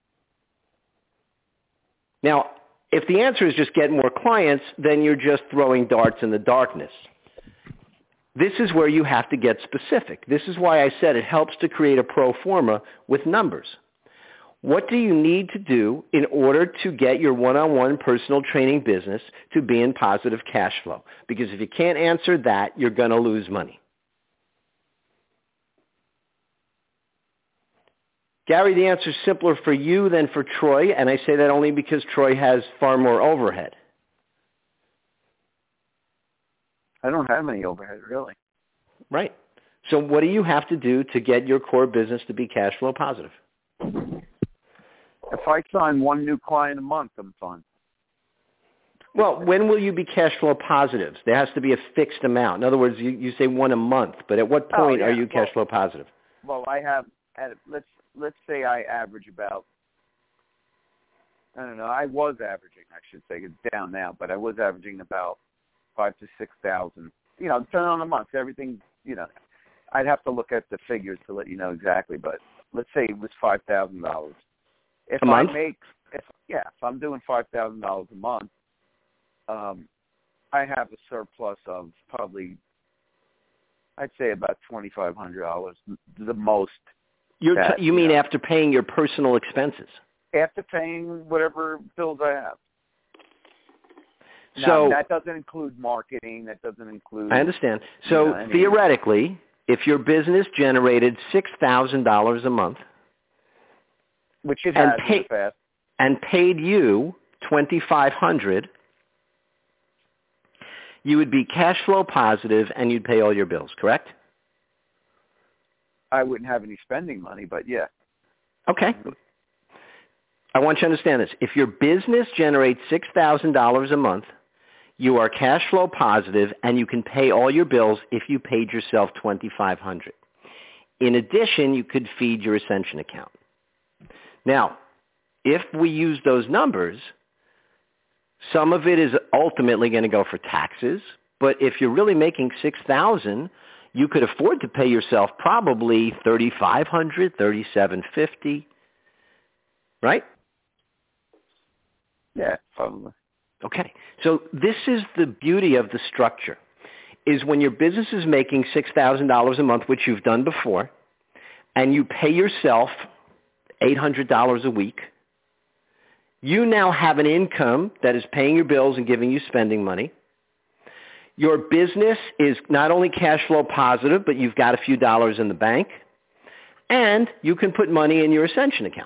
Now, if the answer is just get more clients, then you're just throwing darts in the darkness. This is where you have to get specific. This is why I said it helps to create a pro forma with numbers. What do you need to do in order to get your one-on-one personal training business to be in positive cash flow? Because if you can't answer that, you're going to lose money. Gary, the answer is simpler for you than for Troy, and I say that only because Troy has far more overhead. I don't have any overhead, really. Right. So what do you have to do to get your core business to be cash flow positive? If I sign one new client a month, I'm fine. Well, when will you be cash flow positive? There has to be a fixed amount. In other words, you, you say one a month, but at what point oh, yeah. are you cash well, flow positive? Well, I have, at, let's let's say I average about, I don't know, I was averaging, I should say, it's down now, but I was averaging about five to six thousand. You know, depending on the month, everything. You know, I'd have to look at the figures to let you know exactly, but let's say it was five thousand dollars. If a month? I make, if yeah, if I'm doing five thousand dollars a month, um, I have a surplus of probably, I'd say about twenty five hundred dollars, the most. You're that, t- you mean you know, after paying your personal expenses? After paying whatever bills I have. So now, that doesn't include marketing. That doesn't include. I understand. So you know, any, theoretically, if your business generated six thousand dollars a month, which it and has pay, in the past, and paid you twenty five hundred, you would be cash flow positive and you'd pay all your bills. Correct? I wouldn't have any spending money, but yeah. Okay. I want you to understand this. If your business generates six thousand dollars a month, you are cash flow positive and you can pay all your bills if you paid yourself twenty five hundred dollars. In addition, you could feed your Ascension account. Now, if we use those numbers, some of it is ultimately going to go for taxes, but if you're really making six thousand dollars, you could afford to pay yourself probably three thousand five hundred dollars, three thousand seven hundred fifty dollars, right? Yeah, probably. Okay. So this is the beauty of the structure, is when your business is making six thousand dollars a month, which you've done before, and you pay yourself eight hundred dollars a week, you now have an income that is paying your bills and giving you spending money. Your business is not only cash flow positive, but you've got a few dollars in the bank, and you can put money in your Ascension account.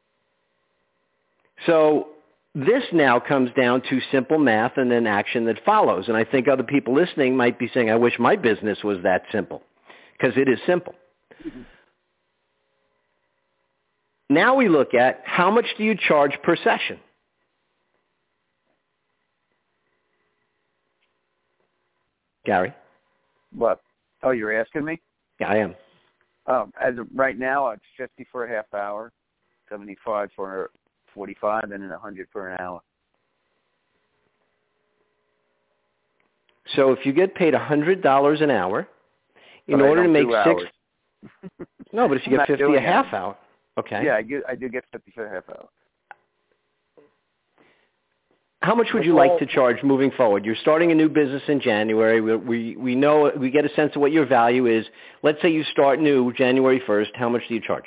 So this now comes down to simple math and then action that follows. And I think other people listening might be saying, I wish my business was that simple, because it is simple. Mm-hmm. Now we look at how much do you charge per session? Gary? What? Oh, you're asking me? Yeah, I am. Um, as of right now, it's fifty for a half hour, seventy-five for forty-five, and then one hundred for an hour. So if you get paid one hundred dollars an hour, in but order to make six... Hours. No, but if you get fifty a half it. hour... Okay. Yeah, I do, I do get fifty for a half hour. How much would you like to charge moving forward? You're starting a new business in January. We, we, we know, we get a sense of what your value is. Let's say you start new January first. How much do you charge?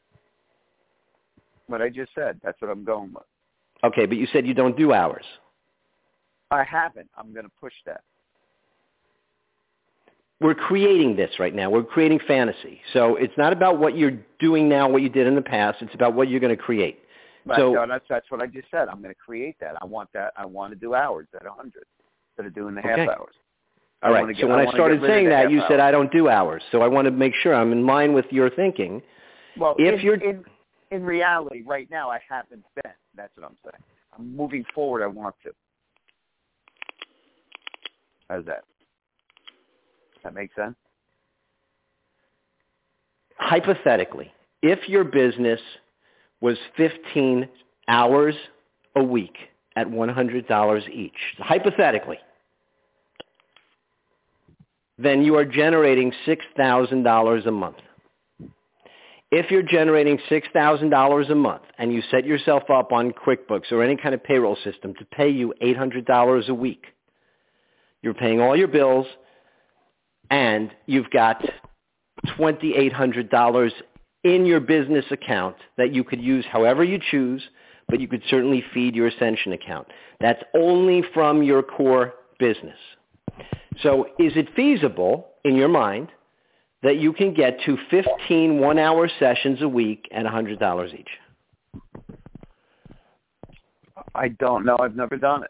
What I just said. That's what I'm going with. Okay, but you said you don't do hours. I haven't. I'm going to push that. We're creating this right now. We're creating fantasy. So it's not about what you're doing now, what you did in the past. It's about what you're going to create. Right, so no, that's that's what I just said. I'm going to create that. I want that. I want to do hours at one hundred instead of doing the half okay. hours. All right. Get, so when I, I started saying that, you hours. said I don't do hours. So I want to make sure I'm in line with your thinking. Well, if in, you're in in reality, right now I haven't been. That's what I'm saying. I'm moving forward. I want to. How's that? That make sense? Hypothetically, if your business was fifteen hours a week at one hundred dollars each, hypothetically, then you are generating six thousand dollars a month. If you're generating six thousand dollars a month and you set yourself up on QuickBooks or any kind of payroll system to pay you eight hundred dollars a week, you're paying all your bills and you've got two thousand eight hundred dollars in your business account that you could use however you choose, but you could certainly feed your Ascension account. That's only from your core business. So is it feasible in your mind that you can get to fifteen one-hour sessions a week at one hundred dollars each? I don't know. I've never done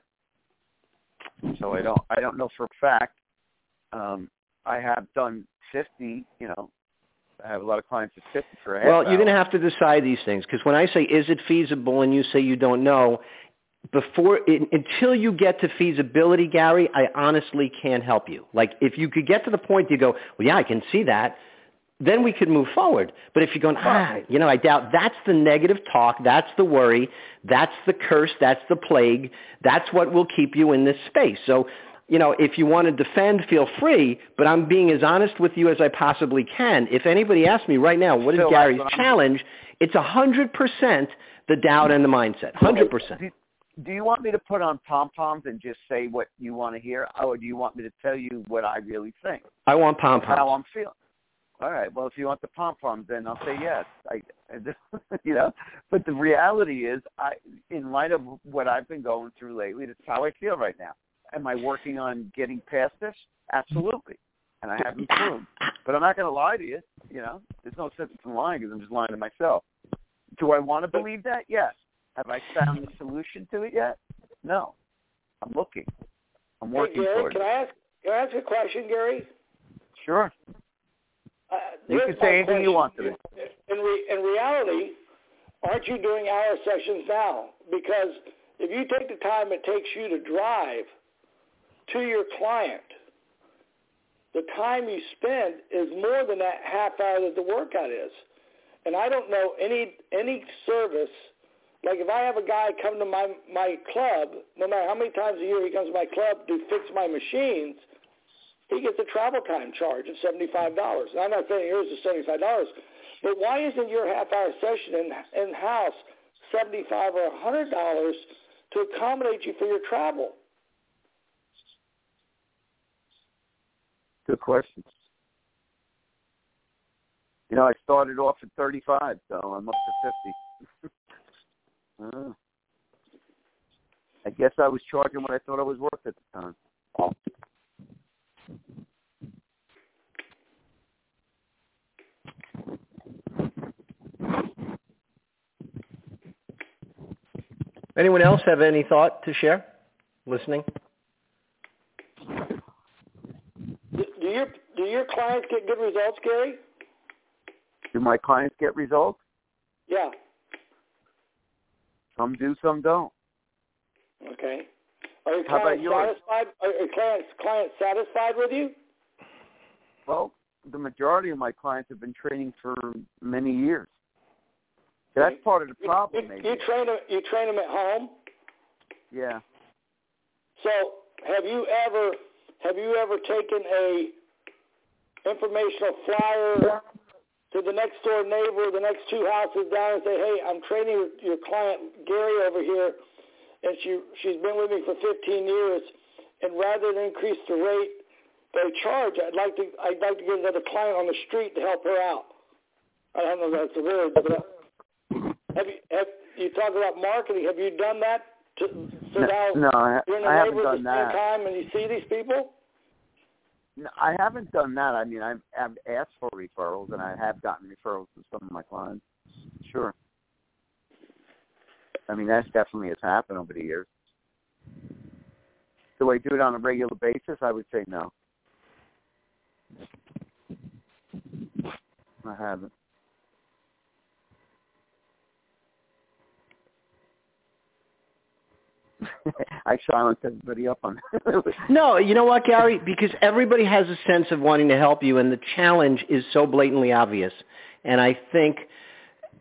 it, so I don't. I don't know for a fact. Um, I have done fifty. You know, I have a lot of clients at fifty for a half Well, hour. you're going to have to decide these things, because when I say is it feasible and you say you don't know, before it, until you get to feasibility, Gary, I honestly can't help you. Like, if you could get to the point you go, well, yeah, I can see that, then we could move forward. But if you're going, ah, you know, I doubt, that's the negative talk, that's the worry, that's the curse, that's the plague, that's what will keep you in this space. So, you know, if you want to defend, feel free, but I'm being as honest with you as I possibly can. If anybody asks me right now, what is Still, Gary's I'm- challenge, it's one hundred percent the doubt and the mindset, one hundred percent. Do you want me to put on pom-poms and just say what you want to hear, or do you want me to tell you what I really think? I want pom-poms. How I'm feeling. All right. Well, if you want the pom-poms, then I'll say yes. I, you know, but the reality is, I, in light of what I've been going through lately, that's how I feel right now. Am I working on getting past this? Absolutely. And I have improved. But I'm not going to lie to you. You know, there's no sense in lying because I'm just lying to myself. Do I want to believe that? Yes. Have I found the solution to it yet? No. I'm looking. I'm working hey, Gary, toward can it. I ask, can I ask a question, Gary? Sure. Uh, You here's can say my anything you question. want to me. In, re, in reality, aren't you doing hour sessions now? Because if you take the time it takes you to drive to your client, the time you spend is more than that half hour that the workout is. And I don't know any any service. Like if I have a guy come to my my club, no matter how many times a year he comes to my club to fix my machines, he gets a travel time charge of seventy-five dollars. And I'm not saying yours is seventy-five dollars, but why isn't your half-hour session in in-house seventy-five dollars or one hundred dollars to accommodate you for your travel? Good question. You know, I started off at thirty-five, so I'm up to fifty. uh, I guess I was charging what I thought I was worth at the time. Anyone else have any thought to share? Listening? Do your do your clients get good results, Gary? Do my clients get results? Yeah. Some do, some don't. Okay. Are your How about clients yours? satisfied? Are your clients clients satisfied with you? Well, the majority of my clients have been training for many years. That's part of the problem, You, maybe. you train them. You train them at home. Yeah. So, have you ever have you ever taken a informational flyer to the next door neighbor, the next two houses down, and say, "Hey, I'm training your, your client Gary over here, and she she's been with me for fifteen years, and rather than increase the rate they charge, I'd like to I'd like to get another client on the street to help her out." I don't know if that's a word, but uh, have you have you talk about marketing? Have you done that? To, so No, now no, I, you're in the I haven't neighborhood done at the same that. time, and you see these people. No, I haven't done that. I mean, I've, I've asked for referrals, and I have gotten referrals from some of my clients. Sure. I mean, that definitely has happened over the years. Do I do it on a regular basis? I would say no. I haven't. I silenced everybody up on that. No, you know what, Gary? Because everybody has a sense of wanting to help you, and the challenge is so blatantly obvious. And I think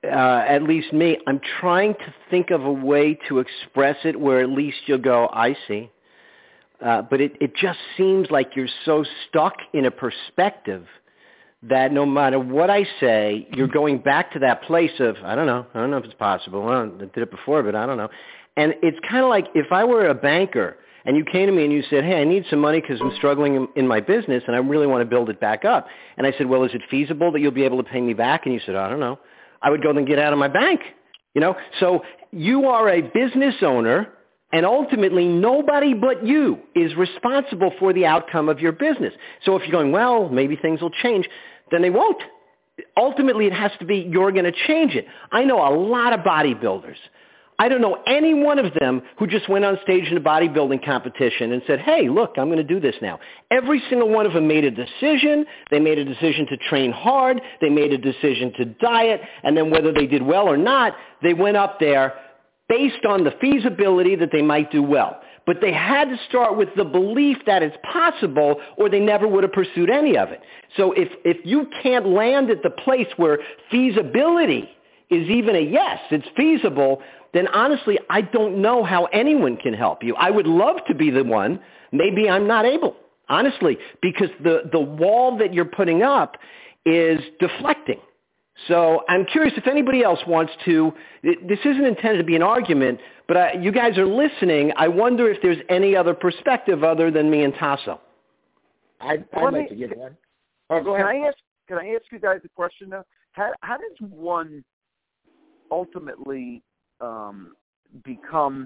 uh, at least me, I'm trying to think of a way to express it where at least you'll go, I see. Uh, but it, it just seems like you're so stuck in a perspective that no matter what I say, you're going back to that place of, I don't know, I don't know if it's possible. Well, I did it before, but I don't know. And it's kind of like if I were a banker and you came to me and you said, hey, I need some money because I'm struggling in, in my business and I really want to build it back up. And I said, well, is it feasible that you'll be able to pay me back? And you said, I don't know. I would go then get out of my bank. You know, so you are a business owner, and ultimately nobody but you is responsible for the outcome of your business. So if you're going, well, maybe things will change, then they won't. Ultimately, it has to be you're going to change it. I know a lot of bodybuilders. I don't know any one of them who just went on stage in a bodybuilding competition and said, hey, look, I'm going to do this now. Every single one of them made a decision. They made a decision to train hard. They made a decision to diet. And then whether they did well or not, they went up there based on the feasibility that they might do well. But they had to start with the belief that it's possible, or they never would have pursued any of it. So if, if you can't land at the place where feasibility is even a yes, it's feasible, then honestly, I don't know how anyone can help you. I would love to be the one. Maybe I'm not able, honestly, because the, the wall that you're putting up is deflecting. So I'm curious if anybody else wants to, this isn't intended to be an argument, but I, you guys are listening. I wonder if there's any other perspective other than me and Tasso. I'd, I'd like me, to give one. Oh, go ahead. Can I ask, can I ask you guys a question, though? How, how does one ultimately um, become,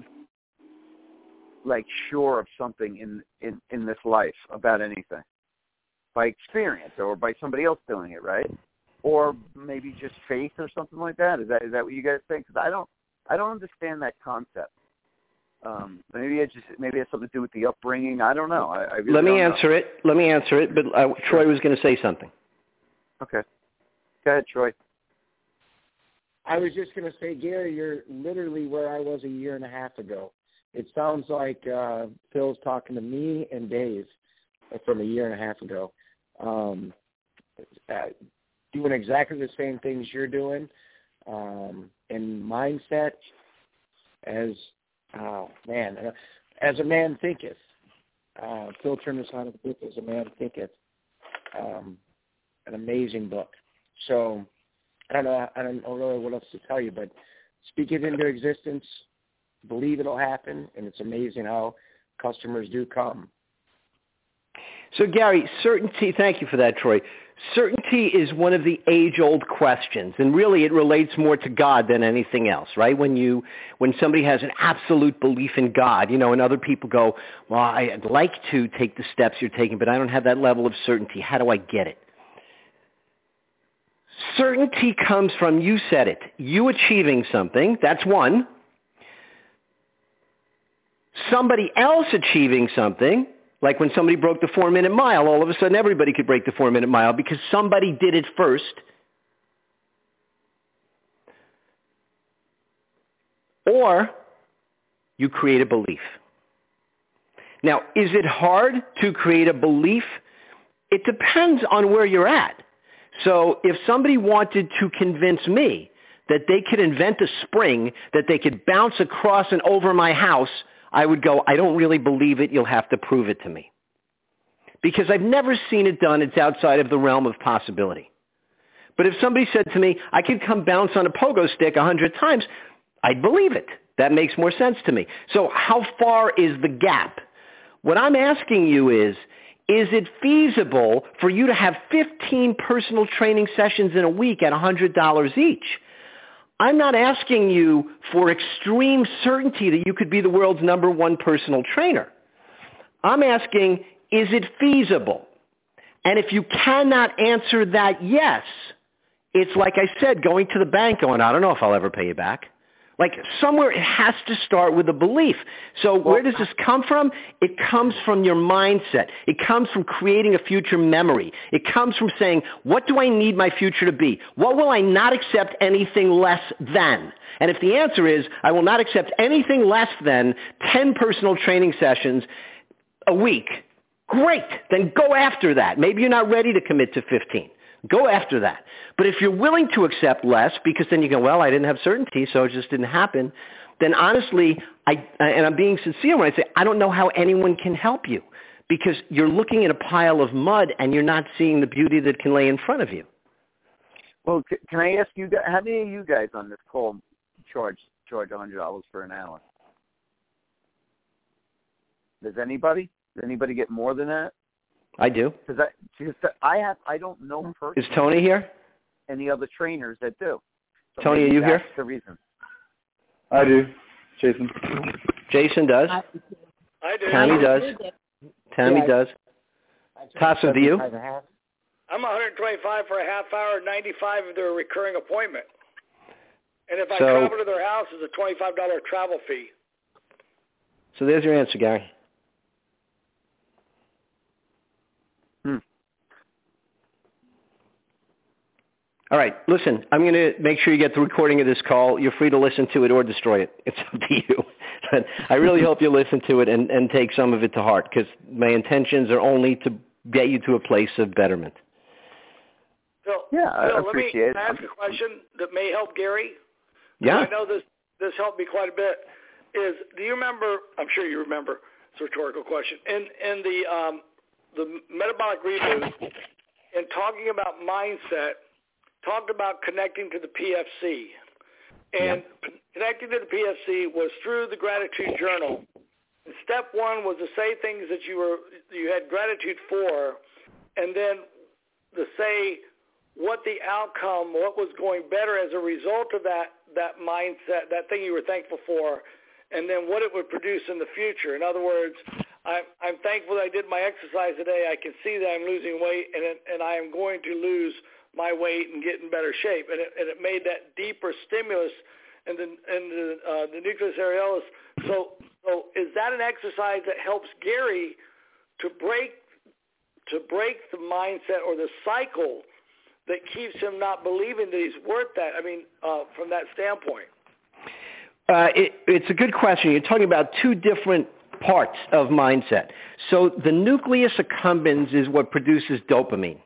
like, sure of something in, in, in this life about anything? By experience or by somebody else doing it, right? Or maybe just faith or something like that. Is that is that what you guys think? Because I don't I don't understand that concept. Um, maybe it just maybe it has something to do with the upbringing. I don't know. I, I really Let me don't answer know. it. Let me answer it. But uh, Troy was going to say something. Okay, go ahead, Troy. I was just going to say, Gary, you're literally where I was a year and a half ago. It sounds like uh, Phil's talking to me and Dave from a year and a half ago. Um, uh, doing exactly the same things you're doing, um, and mindset as, oh, man, uh, as a man thinketh. Uh, Phil Trimmer's on the book, As a Man Thinketh, um, an amazing book. So I don't know, I don't know really what else to tell you, but speak it into existence, believe it'll happen, and it's amazing how customers do come. So, Gary, certainty, thank you for that, Troy. Certainty is one of the age-old questions, and really it relates more to God than anything else, right? When you, when somebody has an absolute belief in God, you know, and other people go, well, I'd like to take the steps you're taking, but I don't have that level of certainty. How do I get it? Certainty comes from, you said it, you achieving something, that's one. Somebody else achieving something, like when somebody broke the four-minute mile, all of a sudden everybody could break the four-minute mile because somebody did it first. Or you create a belief. Now, is it hard to create a belief? It depends on where you're at. So if somebody wanted to convince me that they could invent a spring that they could bounce across and over my house, I would go, I don't really believe it. You'll have to prove it to me. Because I've never seen it done. It's outside of the realm of possibility. But if somebody said to me, I could come bounce on a pogo stick a hundred times, I'd believe it. That makes more sense to me. So how far is the gap? What I'm asking you is, is it feasible for you to have fifteen personal training sessions in a week at one hundred dollars each? I'm not asking you for extreme certainty that you could be the world's number one personal trainer. I'm asking, is it feasible? And if you cannot answer that yes, it's like I said, going to the bank going, I don't know if I'll ever pay you back. Like somewhere it has to start with a belief. So where does this come from? It comes from your mindset. It comes from creating a future memory. It comes from saying, what do I need my future to be? What will I not accept anything less than? And if the answer is, I will not accept anything less than ten personal training sessions a week, great. Then go after that. Maybe you're not ready to commit to fifteen. Go after that. But if you're willing to accept less because then you go, well, I didn't have certainty, so it just didn't happen, then honestly, I, and I'm being sincere when I say I don't know how anyone can help you because you're looking at a pile of mud and you're not seeing the beauty that can lay in front of you. Well, can I ask you, how many of you guys on this call charge charge one hundred dollars for an hour? Does anybody? Does anybody get more than that? I do. Because I, because I have, I don't know personally. Is Tony here? Any other trainers that do? So Tony, are you that's here? That's the reason. I do. Jason. Jason does. I do. Tammy does. Tammy Yeah, does. Tasso, do you? I'm one hundred twenty-five for a half hour, ninety-five of their recurring appointment. And if I So- travel to their house, it's a twenty-five dollars travel fee. So there's your answer, Gary. Hmm. All right, listen, I'm going to make sure you get the recording of this call. You're free to listen to it or destroy it. It's up to you. But I really hope you listen to it and, and take some of it to heart because my intentions are only to get you to a place of betterment. Phil, Yeah, I Phil, let me appreciate it. ask a question that may help Gary. Yeah. I know this, this helped me quite a bit. Is, do you remember, I'm sure you remember, it's a rhetorical question, in, in the, um, the metabolic reboot, in talking about mindset, talked about connecting to the P F C. And yeah. Connecting to the P F C was through the gratitude journal. And step one was to say things that you were you had gratitude for, and then to say what the outcome, what was going better as a result of that, that mindset, that thing you were thankful for, and then what it would produce in the future. In other words, I'm, I'm thankful that I did my exercise today. I can see that I'm losing weight, and, it, and I am going to lose my weight and get in better shape. And it, and it made that deeper stimulus in the, in the, uh, the nucleus arealis. So, so is that an exercise that helps Gary to break to break the mindset or the cycle that keeps him not believing that he's worth that? I mean, uh, from that standpoint. Uh, it, it's a good question. You're talking about two different parts of mindset. So the nucleus accumbens is what produces dopamine.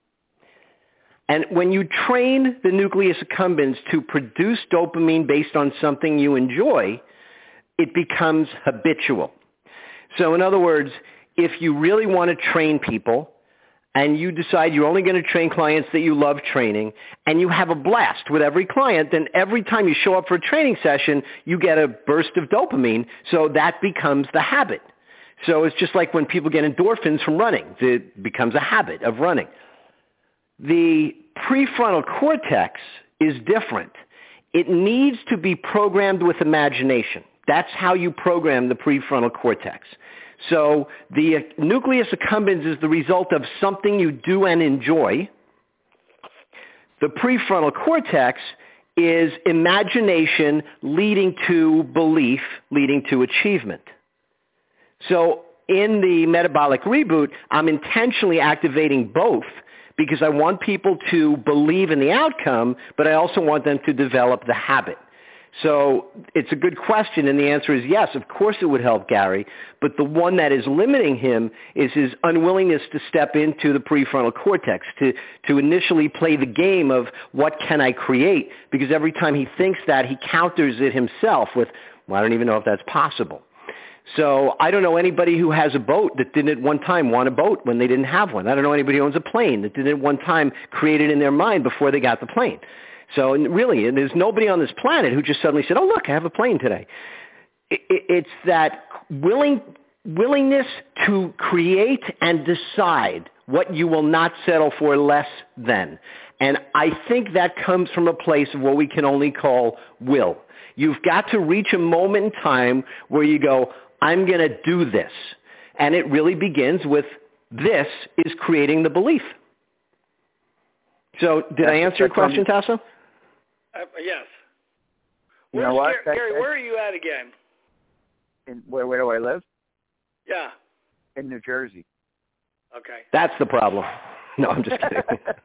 And when you train the nucleus accumbens to produce dopamine based on something you enjoy, it becomes habitual. So in other words, if you really want to train people and you decide you're only going to train clients that you love training and you have a blast with every client, then every time you show up for a training session, you get a burst of dopamine. So that becomes the habit. So it's just like when people get endorphins from running. It becomes a habit of running. The prefrontal cortex is different. It needs to be programmed with imagination. That's how you program the prefrontal cortex. So the nucleus accumbens is the result of something you do and enjoy. The prefrontal cortex is imagination leading to belief, leading to achievement. So in the metabolic reboot, I'm intentionally activating both because I want people to believe in the outcome, but I also want them to develop the habit. So it's a good question, and the answer is yes, of course it would help Gary, but the one that is limiting him is his unwillingness to step into the prefrontal cortex, to, to initially play the game of what can I create, because every time he thinks that, he counters it himself with, well, I don't even know if that's possible. So I don't know anybody who has a boat that didn't at one time want a boat when they didn't have one. I don't know anybody who owns a plane that didn't at one time create it in their mind before they got the plane. So really, there's nobody on this planet who just suddenly said, oh, look, I have a plane today. It's that willing, willingness to create and decide what you will not settle for less than. And I think that comes from a place of what we can only call will. You've got to reach a moment in time where you go, I'm going to do this. And it really begins with this is creating the belief. So did that's, I answer your question, Tasso? Uh, yes. You Where's know what? Gary, That, Gary that, where are you at again? in, where, where do I live? Yeah. In New Jersey. Okay. That's the problem. No, I'm just kidding.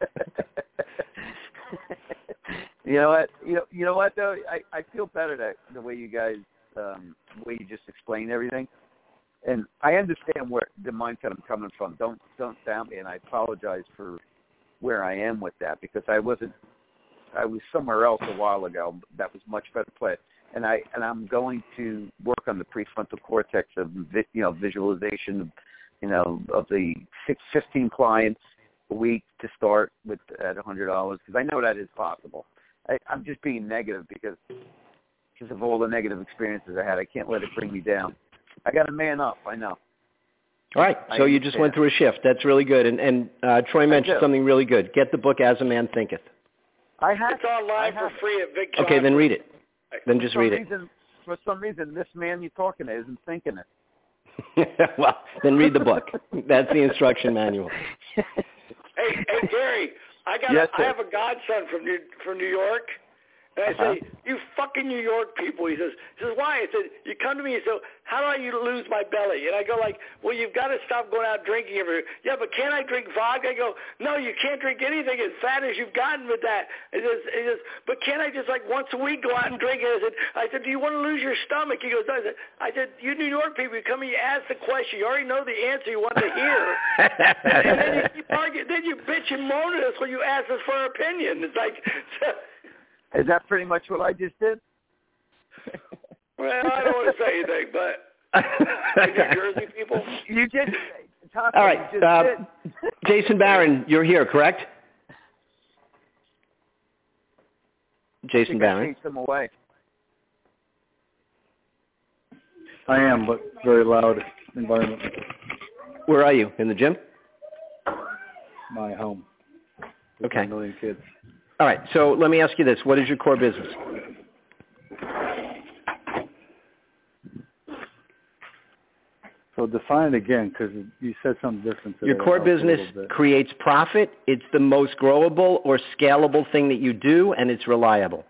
You know what? You know, you know what though? I, I feel better that the way you guys, um, the way you just explained everything, and I understand where the mindset I'm coming from. Don't don't doubt me, and I apologize for where I am with that because I wasn't. I was somewhere else a while ago. That was much better play, and I and I'm going to work on the prefrontal cortex of you know visualization, you know, of the six, fifteen clients a week to start with at one hundred dollars because I know that is possible. I, I'm just being negative because because of all the negative experiences I had. I can't let it bring me down. I got to man up. I know. All right. So you just went through a shift. That's really good. And, and uh, Troy mentioned something really good. Get the book As a Man Thinketh. I have. It's online for free at Vic Johnson. Okay, then read it. Then just for read reason, it. For some reason, this man you're talking to isn't thinking it. Well, then read the book. That's the instruction manual. Hey, hey, Gary, I got. Yes, a, I have a godson from New from New York. And I uh-huh. say, you fucking New York people. He says, he says, why? I said, you come to me and say, how do I lose my belly? And I go like, well, you've got to stop going out drinking every day. Yeah, but can't I drink vodka? I go, no, you can't drink anything as fat as you've gotten with that. He says, he says, but can't I just like once a week go out and drink? And I said, I said, do you want to lose your stomach? He goes, no. I said, I said, you New York people, you come and you ask the question. You already know the answer you want to hear. And then you keep arguing. Then you bitch and moan at us when you ask us for our opinion. It's like... Is that pretty much what I just did? Well, I don't want to say anything, but New Jersey people. You did. Tom, All right. You just Uh, did. Jason Barron, you're here, correct? Jason Barron. Take them away. I am, but very loud environment. Where are you? In the gym? My home. With Okay. A million kids. All right. So let me ask you this. What is your core business? So define it again, because you said something different today. Your core business creates profit. It's the most growable or scalable thing that you do, and it's reliable.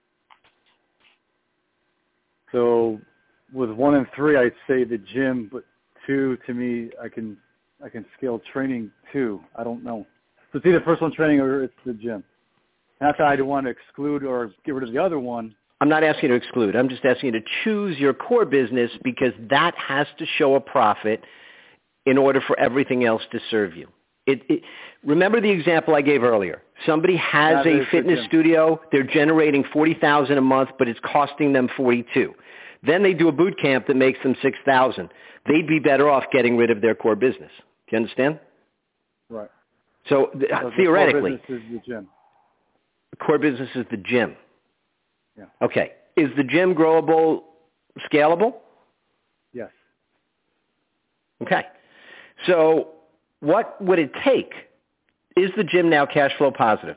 So with one and three, I'd say the gym, but two, to me, I can I can scale training too. I don't know. So it's either personal training or it's the gym. Not that I don't want to exclude or get rid of the other one. I'm not asking you to exclude. I'm just asking you to choose your core business because that has to show a profit in order for everything else to serve you. It, it, remember the example I gave earlier. Somebody has a fitness studio. They're generating forty thousand dollars a month, but it's costing them forty-two thousand dollars. Then they do a boot camp that makes them six thousand dollars. They'd be better off getting rid of their core business. Do you understand? Right. So, th- so theoretically, the core business is the gym. The core business is the gym. Yeah. Okay. Is the gym growable, scalable? Yes. Okay. So what would it take? Is the gym now cash flow positive?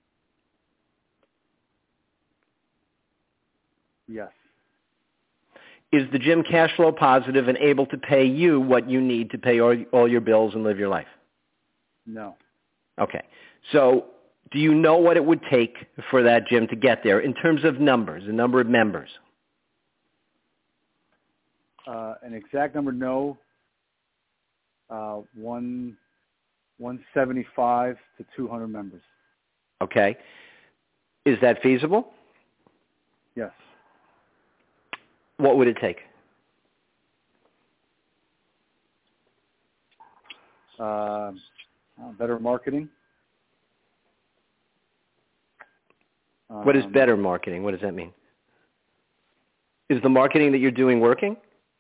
Yes. Is the gym cash flow positive and able to pay you what you need to pay all, all your bills and live your life? No. Okay. So do you know what it would take for that gym to get there in terms of numbers, the number of members? Uh, an exact number, no. Uh, one, one seventy-five to two hundred members. Okay. Is that feasible? Yes. What would it take? Uh, better marketing. What is better marketing? What does that mean? Is the marketing that you're doing working?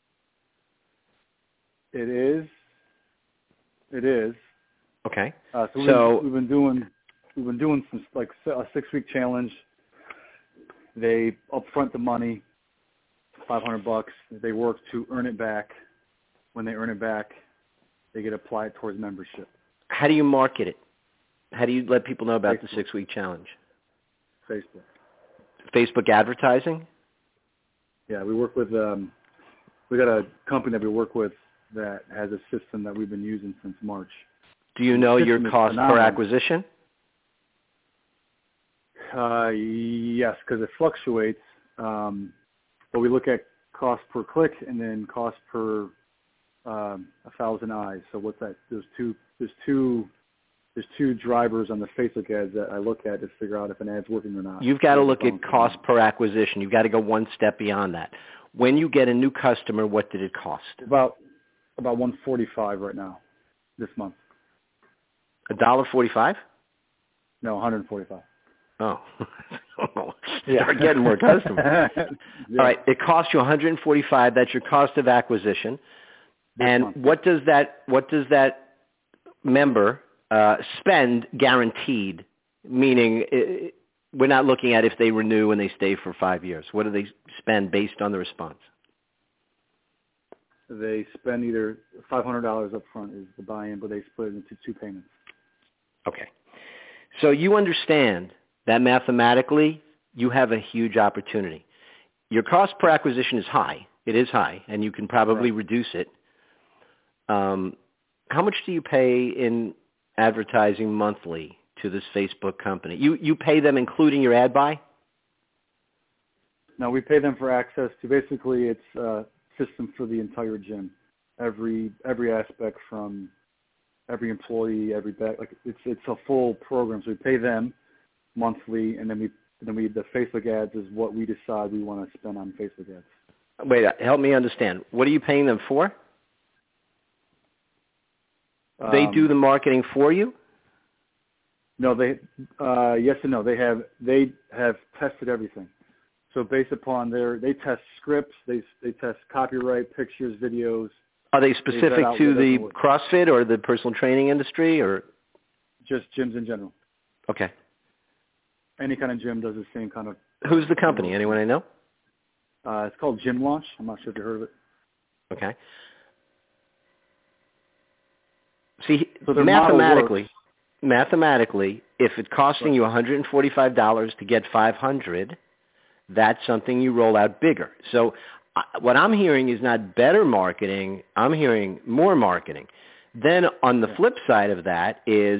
It is. It is. Okay. Uh, so, so we've, we've been doing we've been doing some like a six week challenge. They upfront the money, five hundred bucks. They work to earn it back. When they earn it back, they get applied towards membership. How do you market it? How do you let people know about Facebook. the six week challenge? Facebook. Facebook advertising? Yeah, we work with, um, we got a company that we work with that has a system that we've been using since March. Do you know your cost phenomenal. per acquisition? Uh, yes, because it fluctuates. Um, but we look at cost per click and then cost per um, a thousand eyes. So what's that? There's two. There's two. There's two drivers on the Facebook ads that I look at to figure out if an ad's working or not. You've got to look at cost per acquisition. You've got to go one step beyond that. When you get a new customer, what did it cost? About about one forty-five right now, this month. A dollar forty-five? No, one hundred forty-five. Oh, yeah. Start getting more customers. Yeah. All right, it costs you one hundred forty-five. That's your cost of acquisition. This and month. what does that what does that member uh, spend guaranteed? Meaning, it, we're not looking at if they renew and they stay for five years. What do they spend based on the response? They spend either five hundred dollars up front is the buy-in, but they split it into two payments. Okay. So you understand that mathematically you have a huge opportunity. Your cost per acquisition is high. It is high, and you can probably right. reduce it. Um, how much do you pay in advertising monthly to this Facebook company? You you pay them including your ad buy? No, we pay them for access to basically it's a system for the entire gym. Every every aspect from every employee, every back, like it's it's a full program. So we pay them monthly, and then we then we the Facebook ads is what we decide we want to spend on Facebook ads. Wait, help me understand. What are you paying them for? Um, they do the marketing for you? No, they uh, yes and no. They have they have tested everything. So based upon their, they test scripts, they they test copyright, pictures, videos. Are they specific they to the CrossFit or the personal training industry, or just gyms in general? Okay. Any kind of gym does the same kind of. Who's the company? Anyone I know? Uh, it's called Gym Launch. I'm not sure if you heard of it. Okay. See, so mathematically, mathematically, if it's costing right. you one hundred forty-five dollars to get five hundred dollars, that's something you roll out bigger. So uh, what I'm hearing is not better marketing. I'm hearing more marketing. Then on the flip side of that is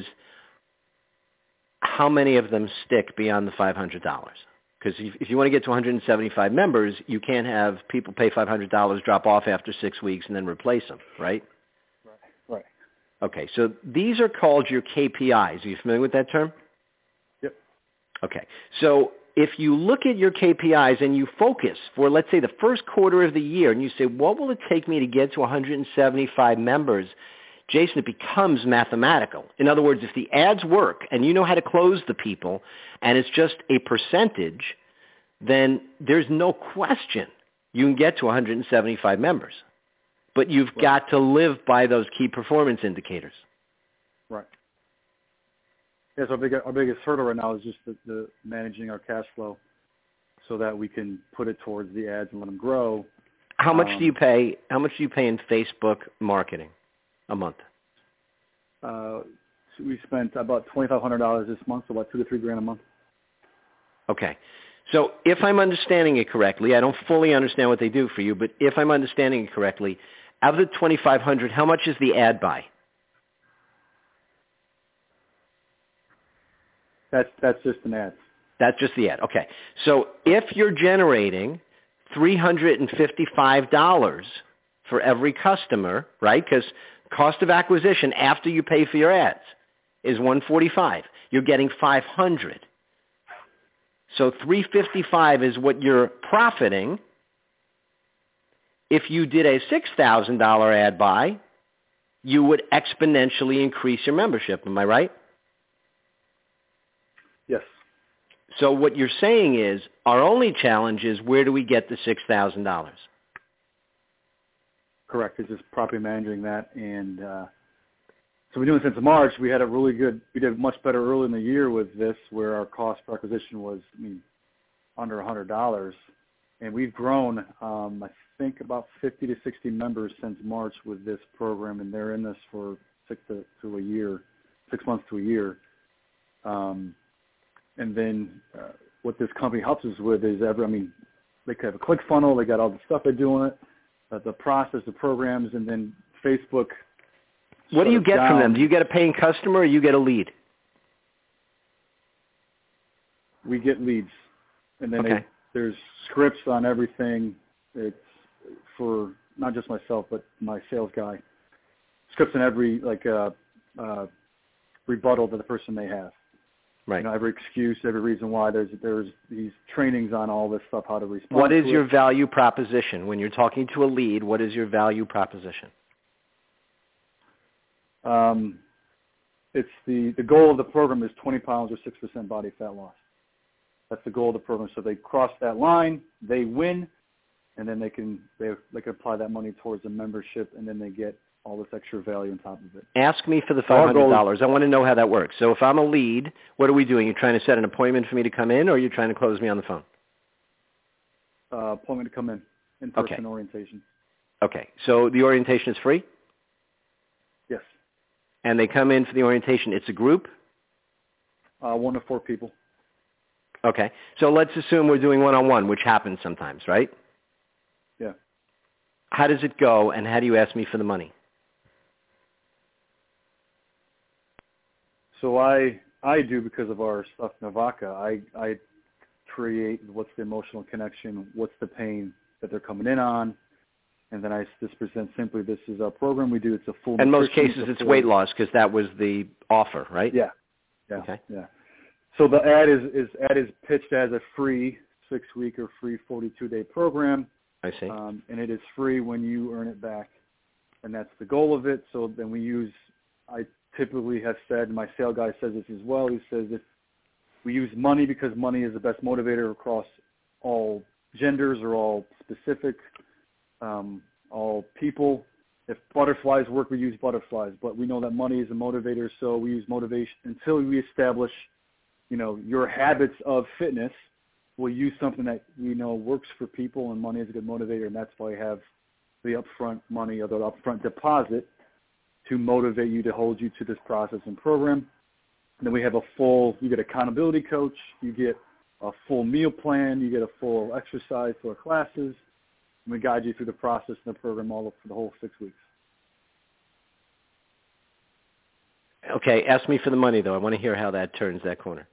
how many of them stick beyond the five hundred dollars? Because if, if you want to get to one hundred seventy-five members, you can't have people pay five hundred dollars, drop off after six weeks, and then replace them, right? Right. Right. Okay, so these are called your K P Is. Are you familiar with that term? Yep. Okay, so if you look at your K P Is and you focus for, let's say, the first quarter of the year, and you say, what will it take me to get to one hundred seventy-five members? Jason, it becomes mathematical. In other words, if the ads work and you know how to close the people and it's just a percentage, then there's no question you can get to one hundred seventy-five members. But you've right. got to live by those key performance indicators. Right. Yes, our, big, our biggest hurdle right now is just the, the managing our cash flow so that we can put it towards the ads and let them grow. How much um, do you pay? How much do you pay in Facebook marketing a month? Uh, so we spent about twenty-five hundred dollars this month, so about two to three grand a month. Okay. So if I'm understanding it correctly, I don't fully understand what they do for you, but if I'm understanding it correctly, out of the twenty-five hundred dollars, how much is the ad buy? That's that's just an ad. That's just the ad. Okay. So if you're generating three hundred fifty-five dollars for every customer, right? Because cost of acquisition after you pay for your ads is one hundred forty-five dollars. You're getting five hundred dollars. So three hundred fifty-five dollars is what you're profiting. If you did a six thousand dollars ad buy, you would exponentially increase your membership. Am I right? Yes. So what you're saying is our only challenge is where do we get the six thousand dollars? Correct. It's just properly managing that. And uh, so we've been doing it since March. We had a really good, we did much better early in the year with this where our cost per acquisition was, I mean, under one hundred dollars. And we've grown, um, I think, about fifty to sixty members since March with this program. And they're in this for six to, to a year, six months to a year. Um, And then uh, what this company helps us with is every, I mean, they have a click funnel. They got all the stuff they do in it, uh, the process, the programs, and then Facebook. What do you get down. from them? Do you get a paying customer or you get a lead? We get leads. And then okay. they, there's scripts on everything. It's for not just myself, but my sales guy. Scripts on every, like, uh, uh, rebuttal that the person may have. Right. You know, every excuse, every reason why. There's there's these trainings on all this stuff, how to respond. What is to your it. value proposition when you're talking to a lead? What is your value proposition? Um, it's the, the goal of the program is twenty pounds or six percent body fat loss. That's the goal of the program. So they cross that line, they win, and then they can they they can apply that money towards a membership, and then they get all this extra value on top of it. Ask me for the five hundred dollars. I want to know how that works. So if I'm a lead, what are we doing? You're trying to set an appointment for me to come in, or you're trying to close me on the phone? Uh, appointment to come in, in-person okay. orientation. Okay. So the orientation is free? Yes. And they come in for the orientation. It's a group? Uh, one to four people. Okay. So let's assume we're doing one-on-one, which happens sometimes, right? Yeah. How does it go, and how do you ask me for the money? So I I do, because of our stuff Navaka, I, I create what's the emotional connection, what's the pain that they're coming in on, and then I just present simply, this is our program we do. It's a full In most cases, it's, it's full, weight loss because that was the offer, right? Yeah. Yeah. Okay. Yeah. So the ad is, is ad is pitched as a free six-week or free forty-two-day program. I see. Um, and it is free when you earn it back, and that's the goal of it. So then we use, I typically have said, my sales guy says this as well, he says if we use money because money is the best motivator across all genders or all specific, um, all people. If butterflies work, we use butterflies, but we know that money is a motivator, so we use motivation until we establish, you know, your habits of fitness. We'll use something that we know works for people, and money is a good motivator, and that's why we have the upfront money or the upfront deposit to motivate you, to hold you to this process and program. And then we have a full, you get accountability coach, you get a full meal plan, you get a full exercise for our classes, and we guide you through the process and the program all for the whole six weeks. Okay, ask me for the money, though. I want to hear how that turns that corner.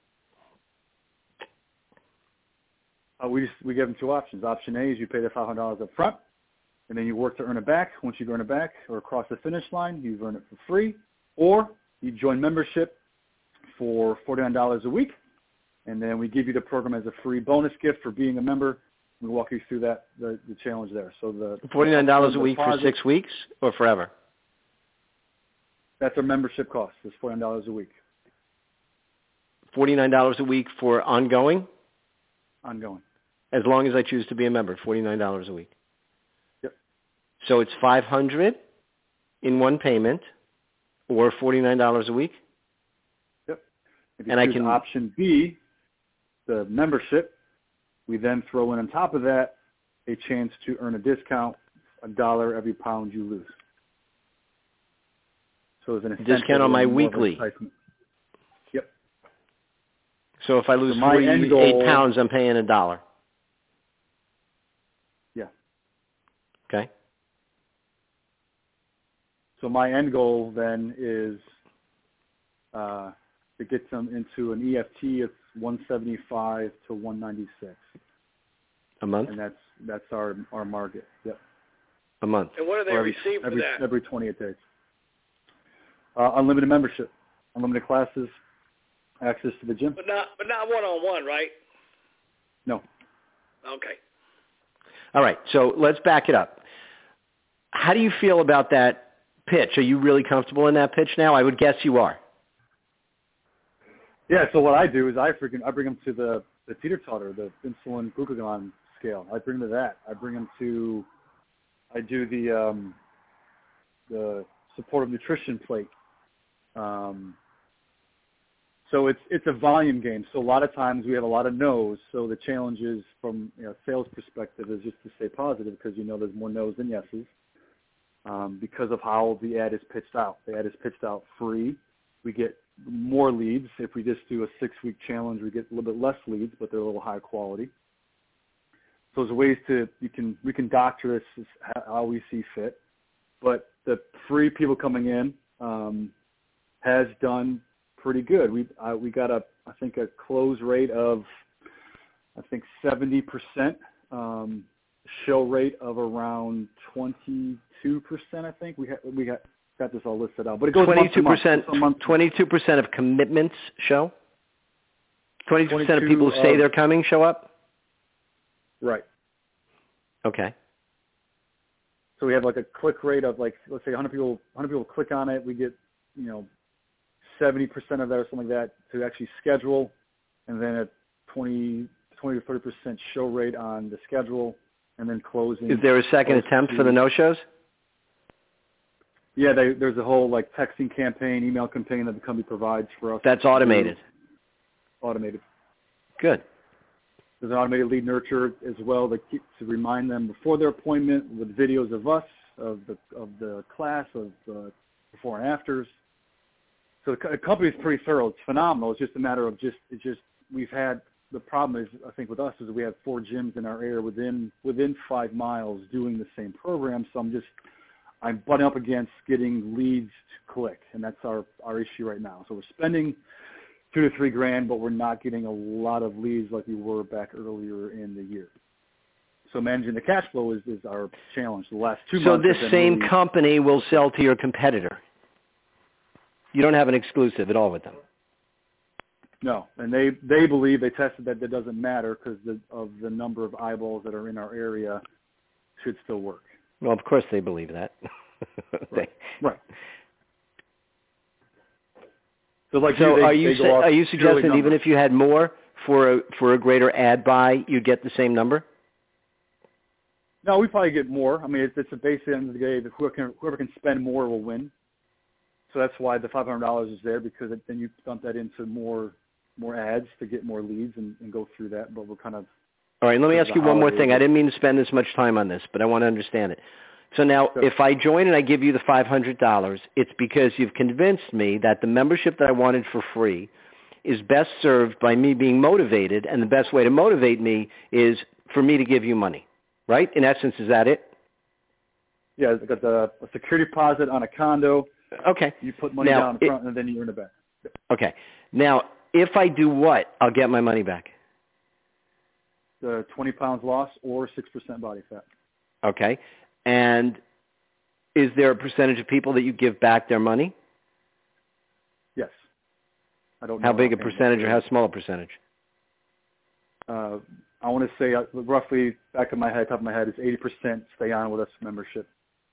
Uh, we just, we give them two options. Option A is you pay the five hundred dollars up front, and then you work to earn it back. Once you earn it back or across the finish line, you earn it for free. Or you join membership for forty-nine dollars a week, and then we give you the program as a free bonus gift for being a member. We walk you through that, the, the challenge there. So the forty-nine dollars a week deposit, for six weeks or forever? That's our membership cost. It's forty-nine dollars a week. forty-nine dollars a week for ongoing? Ongoing. As long as I choose to be a member, forty-nine dollars a week. Yep. So it's five hundred dollars in one payment, or forty-nine dollars a week? Yep. If you and I choose can option B, the membership, we then throw in on top of that a chance to earn a discount, a dollar every pound you lose. So there's an discount on my weekly. Yep. So if I lose so forty-eight goal, pounds, I'm paying a dollar. Yeah. Okay. So my end goal then is uh, to get them into an E F T of one seventy-five to one ninety-six. A month? And that's that's our our market. Yep. A month. And what do they every, receive for every, that? Every twenty-eight days. Uh, unlimited membership, unlimited classes, access to the gym. But not, but not one-on-one, right? No. Okay. All right, so let's back it up. How do you feel about that pitch? Are you really comfortable in that pitch now? I would guess you are. Yeah, so what I do is I freaking I bring them to the, the teeter-totter, the insulin glucagon scale. I bring them to that. I bring them to, I do the um, the supportive nutrition plate. Um, so it's it's a volume game. So a lot of times we have a lot of no's. So the challenge is from you know, sales perspective is just to stay positive because you know there's more no's than yeses um, because of how the ad is pitched out. The ad is pitched out free. We get more leads. If we just do a six-week challenge, we get a little bit less leads, but they're a little high quality. So there's ways to you can we can doctor this how we see fit. But the free people coming in um, has done pretty good. We uh, we got a I think a close rate of I think seventy percent, um, show rate of around twenty-two percent. I think we ha- we got got this all listed out, but it goes twenty-two percent. Month twenty-two percent of commitments show. Twenty-two percent of people who say of, they're coming show up. Right. Okay. So we have like a click rate of like let's say one hundred people. one hundred people click on it. We get you know seventy percent of that or something like that to actually schedule, and then a twenty, twenty to thirty percent show rate on the schedule, and then closing. Is there a second attempt for the no-shows? Yeah, they, there's a whole like texting campaign, email campaign that the company provides for us. That's automated. Automated. Good. There's an automated lead nurture as well that keeps to remind them before their appointment with videos of us, of the of the class, of the before and afters. So the, the company is pretty thorough. It's phenomenal. It's just a matter of just it's just we've had the problem is I think with us is we have four gyms in our area within within five miles doing the same program. So I'm just I'm butting up against getting leads to click, and that's our our issue right now. So we're spending two to three grand, but we're not getting a lot of leads like we were back earlier in the year. So managing the cash flow is, is our challenge. The last two so months. So this same really, company will sell to your competitor. You don't have an exclusive at all with them. No, and they they believe they tested that that doesn't matter because of the number of eyeballs that are in our area should still work. Well, of course they believe that. Right. Right. So, like so you, they, are you they sa- are you suggesting numbers. even if you had more for a for a greater ad buy, you'd get the same number? No, we probably get more. I mean, it's, it's a base at the end of the day. Whoever can, whoever can spend more will win. So that's why the five hundred dollars is there because it, then you dump that into more more ads to get more leads and, and go through that. But we're kind of all right. Let me ask you one more thing. I didn't mean to spend this much time on this, but I want to understand it. So now, Sure. if I join and I give you the five hundred dollars, it's because you've convinced me that the membership that I wanted for free is best served by me being motivated, and the best way to motivate me is for me to give you money, right? In essence, is that it? Yeah, I got the a security deposit on a condo. Okay. You put money now, down in front, it, and then you earn it back. Okay. Now, if I do what, I'll get my money back. The twenty pounds loss or six percent body fat. Okay. And is there a percentage of people that you give back their money? Yes. I don't know. How big a percentage or how small a percentage? Uh, I want to say uh, roughly, back of my head, top of my head, is eighty percent stay on with us membership.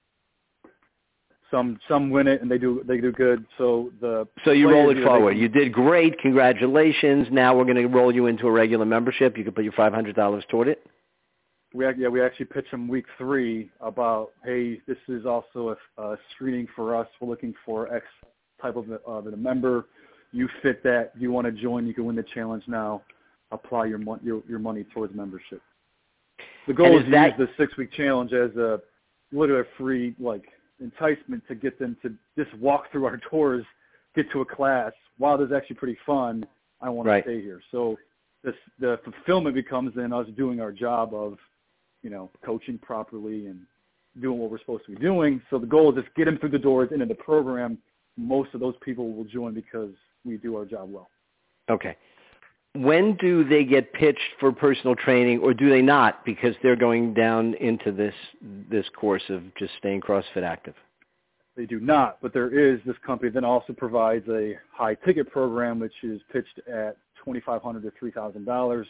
Some some win it and they do they do good. So the so you roll it forward. Can, you did great. Congratulations. Now we're going to roll you into a regular membership. You can put your five hundred dollars toward it. We yeah we actually pitched them week three about hey this is also a, a screening for us. We're looking for X type of a, of a member. You fit that. You want to join? You can win the challenge now. Apply your mon- your your money towards membership. The goal is, is to that, use the six week challenge as a literally a free like enticement to get them to just walk through our doors, get to a class. Wow, this is actually pretty fun. I want right. to stay here. So this the fulfillment becomes then us doing our job of you know, coaching properly and doing what we're supposed to be doing. So the goal is just get them through the doors into the program. Most of those people will join because we do our job well. Okay. When do they get pitched for personal training, or do they not because they're going down into this this course of just staying CrossFit active? They do not, but there is this company that also provides a high-ticket program, which is pitched at twenty-five hundred dollars to three thousand dollars.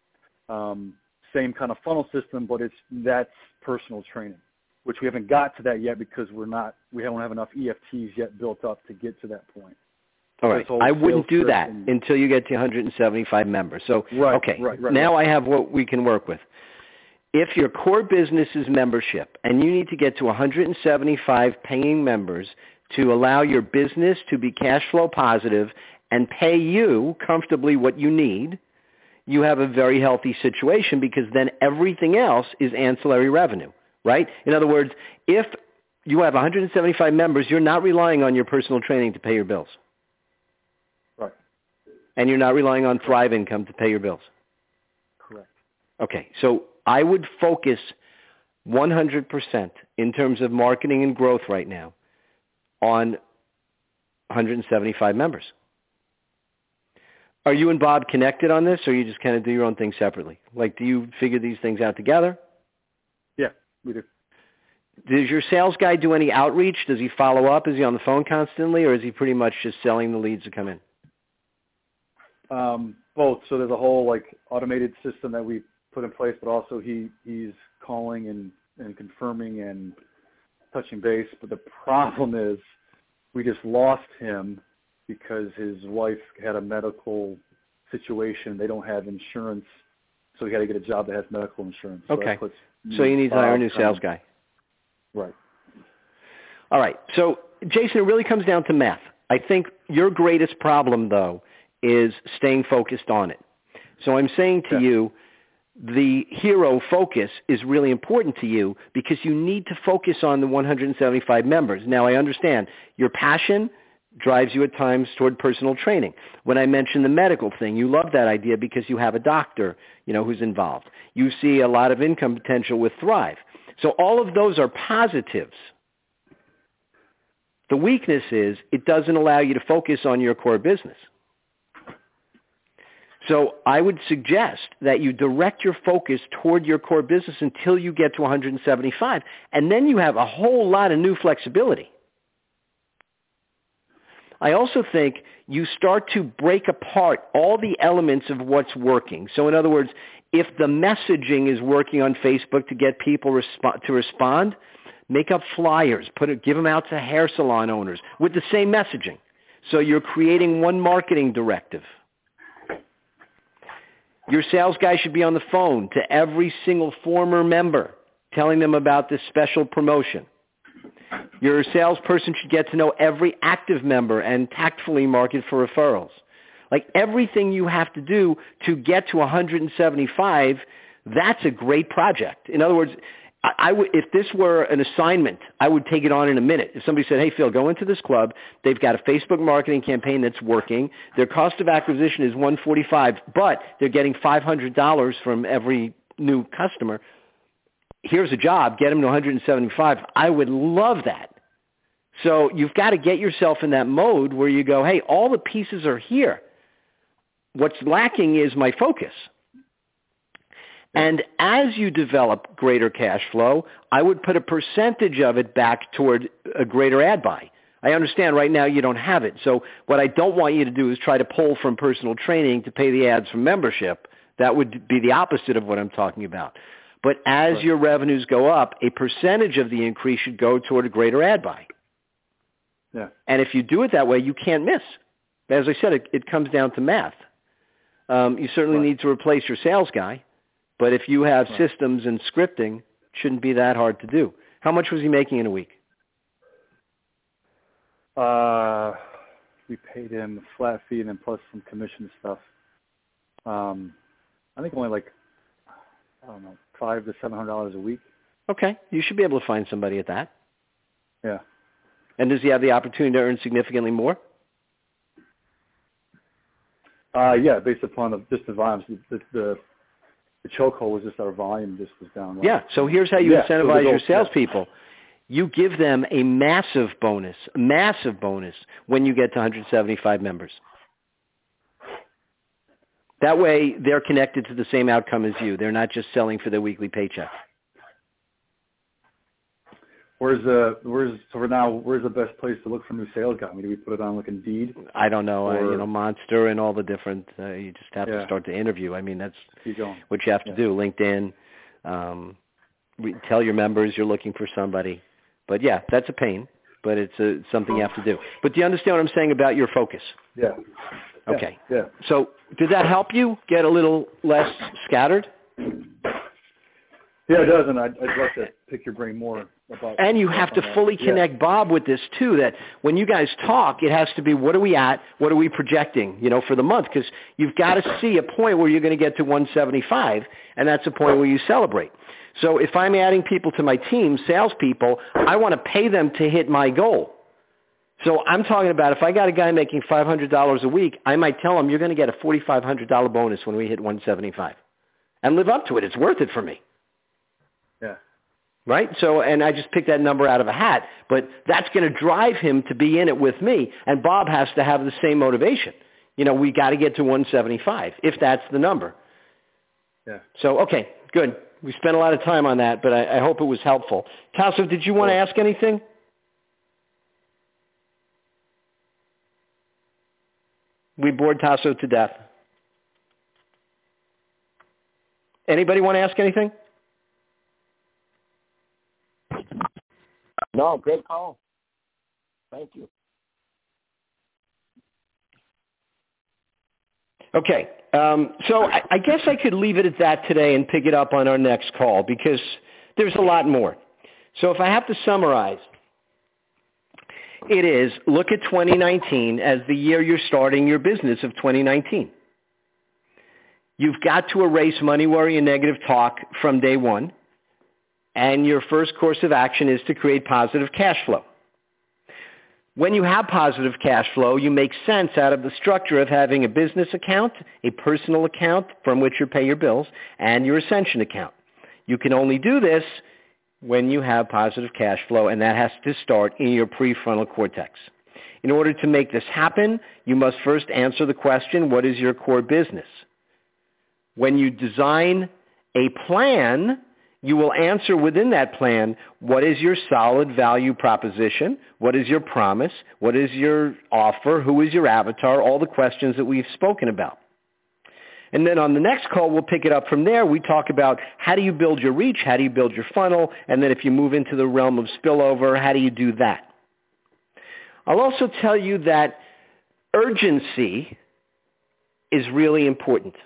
Um, Same kind of funnel system, but it's that's personal training, which we haven't got to that yet because we're not we don't have enough E F Ts yet built up to get to that point. All right, I wouldn't do that and, until you get to one hundred seventy-five members. So right, okay, right, right, now right. I have what we can work with. If your core business is membership and you need to get to one hundred seventy-five paying members to allow your business to be cash flow positive and pay you comfortably what you need, you have a very healthy situation because then everything else is ancillary revenue, right? In other words, if you have one hundred seventy-five members, you're not relying on your personal training to pay your bills. Right. And you're not relying on Thrive Income to pay your bills. Correct. Okay, so I would focus one hundred percent in terms of marketing and growth right now on one hundred seventy-five members. Are you and Bob connected on this, or you just kind of do your own thing separately? Like, do you figure these things out together? Yeah, we do. Does your sales guy do any outreach? Does he follow up? Is he on the phone constantly, or is he pretty much just selling the leads that come in? Um, both. So there's a whole like automated system that we put in place, but also he, he's calling and, and confirming and touching base. But the problem is we just lost him because his wife had a medical situation. They don't have insurance, so he got to get a job that has medical insurance. So Okay. that puts So you need to hire a new Bob sales kind guy. of- Right. All right. So, Jason, it really comes down to math. I think your greatest problem, though, is staying focused on it. So I'm saying to Yeah. you, the hero focus is really important to you because you need to focus on the one hundred seventy-five members. Now, I understand your passion drives you at times toward personal training. When I mentioned the medical thing, you love that idea because you have a doctor, you know, who's involved. You see a lot of income potential with Thrive. So all of those are positives. The weakness is it doesn't allow you to focus on your core business. So I would suggest that you direct your focus toward your core business until you get to one hundred seventy-five, and then you have a whole lot of new flexibility. I also think you start to break apart all the elements of what's working. So in other words, if the messaging is working on Facebook to get people resp- to respond, make up flyers, put it, give them out to hair salon owners with the same messaging. So you're creating one marketing directive. Your sales guy should be on the phone to every single former member, telling them about this special promotion. Your salesperson should get to know every active member and tactfully market for referrals. Like everything you have to do to get to one hundred seventy-five, that's a great project. In other words, I, I w- if this were an assignment, I would take it on in a minute. If somebody said, hey, Phil, go into this club. They've got a Facebook marketing campaign that's working. Their cost of acquisition is one hundred forty-five dollars, but they're getting five hundred dollars from every new customer. Here's a job. Get them to one hundred seventy-five. I would love that. So you've got to get yourself in that mode where you go, hey, all the pieces are here. What's lacking is my focus. And as you develop greater cash flow, I would put a percentage of it back toward a greater ad buy. I understand right now you don't have it. So what I don't want you to do is try to pull from personal training to pay the ads from membership. That would be the opposite of what I'm talking about. But as Right. your revenues go up, a percentage of the increase should go toward a greater ad buy. Yeah. And if you do it that way, you can't miss. As I said, it, it comes down to math. Um, you certainly Right. need to replace your sales guy. But if you have Right. systems and scripting, it shouldn't be that hard to do. How much was he making in a week? Uh, we paid him a flat fee and then plus some commission stuff. Um, I think only like, I don't know, five to seven hundred dollars a week. Okay, you should be able to find somebody at that. Yeah. And does he have the opportunity to earn significantly more? Uh, yeah, based upon the, just the volumes. The, the, the chokehold was just our volume just was down. Yeah, so here's how you Yeah, so incentivize the goal- your salespeople. You give them a massive bonus, massive bonus when you get to one hundred seventy-five members. That way, they're connected to the same outcome as you. They're not just selling for their weekly paycheck. Where's the where's so for now? Where's the best place to look for new sales guy? I mean, do we put it on like Indeed? I don't know, uh, Or- you know, Monster and all the different. Uh, you just have to Yeah. start the interview. I mean, that's Keep going. what you have to Yeah. do. LinkedIn, um, re- tell your members you're looking for somebody. But yeah, that's a pain, but it's a, something you have to do. But do you understand what I'm saying about your focus? Yeah. Yeah. Okay. Yeah. So did that help you get a little less scattered? Yeah, it does, and I'd, I'd love to pick your brain more about. And you have to about that. fully Yeah. connect Bob with this too, that when you guys talk, it has to be what are we at, what are we projecting, you know, for the month, because you've got to see a point where you're going to get to one seventy-five, and that's a point where you celebrate. So if I'm adding people to my team, salespeople, I want to pay them to hit my goal. So I'm talking about if I got a guy making five hundred dollars a week, I might tell him you're going to get a four thousand five hundred dollars bonus when we hit one seventy-five. And live up to it. It's worth it for me. Yeah. Right? So, and I just picked that number out of a hat, but that's going to drive him to be in it with me, and Bob has to have the same motivation. You know, we got to get to one seventy-five, if that's the number. Yeah. So, okay, good. We spent a lot of time on that, but I, I hope it was helpful. Tasso, did you want to ask anything? We bored Tasso to death. Anybody want to ask anything? No, great call. Thank you. Okay. Um, so I, I guess I could leave it at that today and pick it up on our next call because there's a lot more. So if I have to summarize, it is look at twenty nineteen as the year you're starting your business of twenty nineteen. You've got to erase money, worry, and negative talk from day one. And your first course of action is to create positive cash flow. When you have positive cash flow, you make sense out of the structure of having a business account, a personal account from which you pay your bills, and your Ascension account. You can only do this when you have positive cash flow, and that has to start in your prefrontal cortex. In order to make this happen, you must first answer the question, what is your core business? When you design a plan, you will answer within that plan, what is your solid value proposition? What is your promise? What is your offer? Who is your avatar? All the questions that we've spoken about. And then on the next call, we'll pick it up from there. We talk about how do you build your reach? How do you build your funnel? And then if you move into the realm of spillover, how do you do that? I'll also tell you that urgency is really important.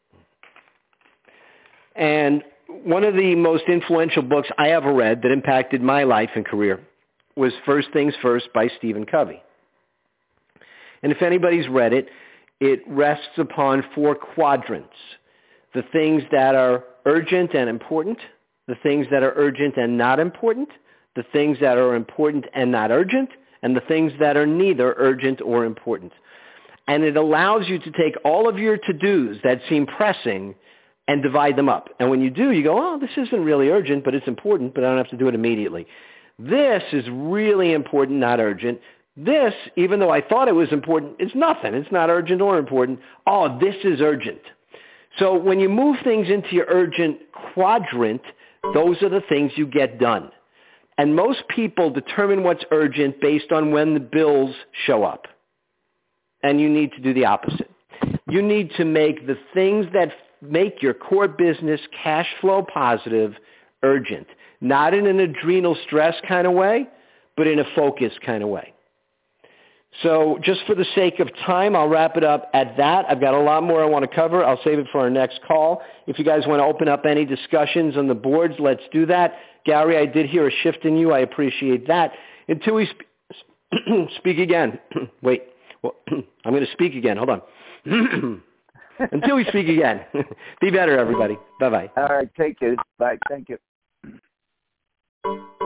And one of the most influential books I ever read that impacted my life and career was First Things First by Stephen Covey. And if anybody's read it, it rests upon four quadrants. The things that are urgent and important, the things that are urgent and not important, the things that are important and not urgent, and the things that are neither urgent or important. And it allows you to take all of your to-dos that seem pressing and divide them up. And when you do, you go, oh, this isn't really urgent, but it's important, but I don't have to do it immediately. This is really important, not urgent. This, even though I thought it was important, it's nothing. It's not urgent or important. Oh, this is urgent. So when you move things into your urgent quadrant, those are the things you get done. And most people determine what's urgent based on when the bills show up. And you need to do the opposite. You need to make the things that make your core business cash flow positive urgent. Not in an adrenal stress kind of way, but in a focus kind of way. So just for the sake of time, I'll wrap it up at that. I've got a lot more I want to cover. I'll save it for our next call. If you guys want to open up any discussions on the boards, let's do that. Gary, I did hear a shift in you. I appreciate that. Until we sp- speak again. Wait. Well, I'm going to speak again. Hold on. Until we speak again. Be better, everybody. Bye-bye. All right. Take it. Bye. Thank you.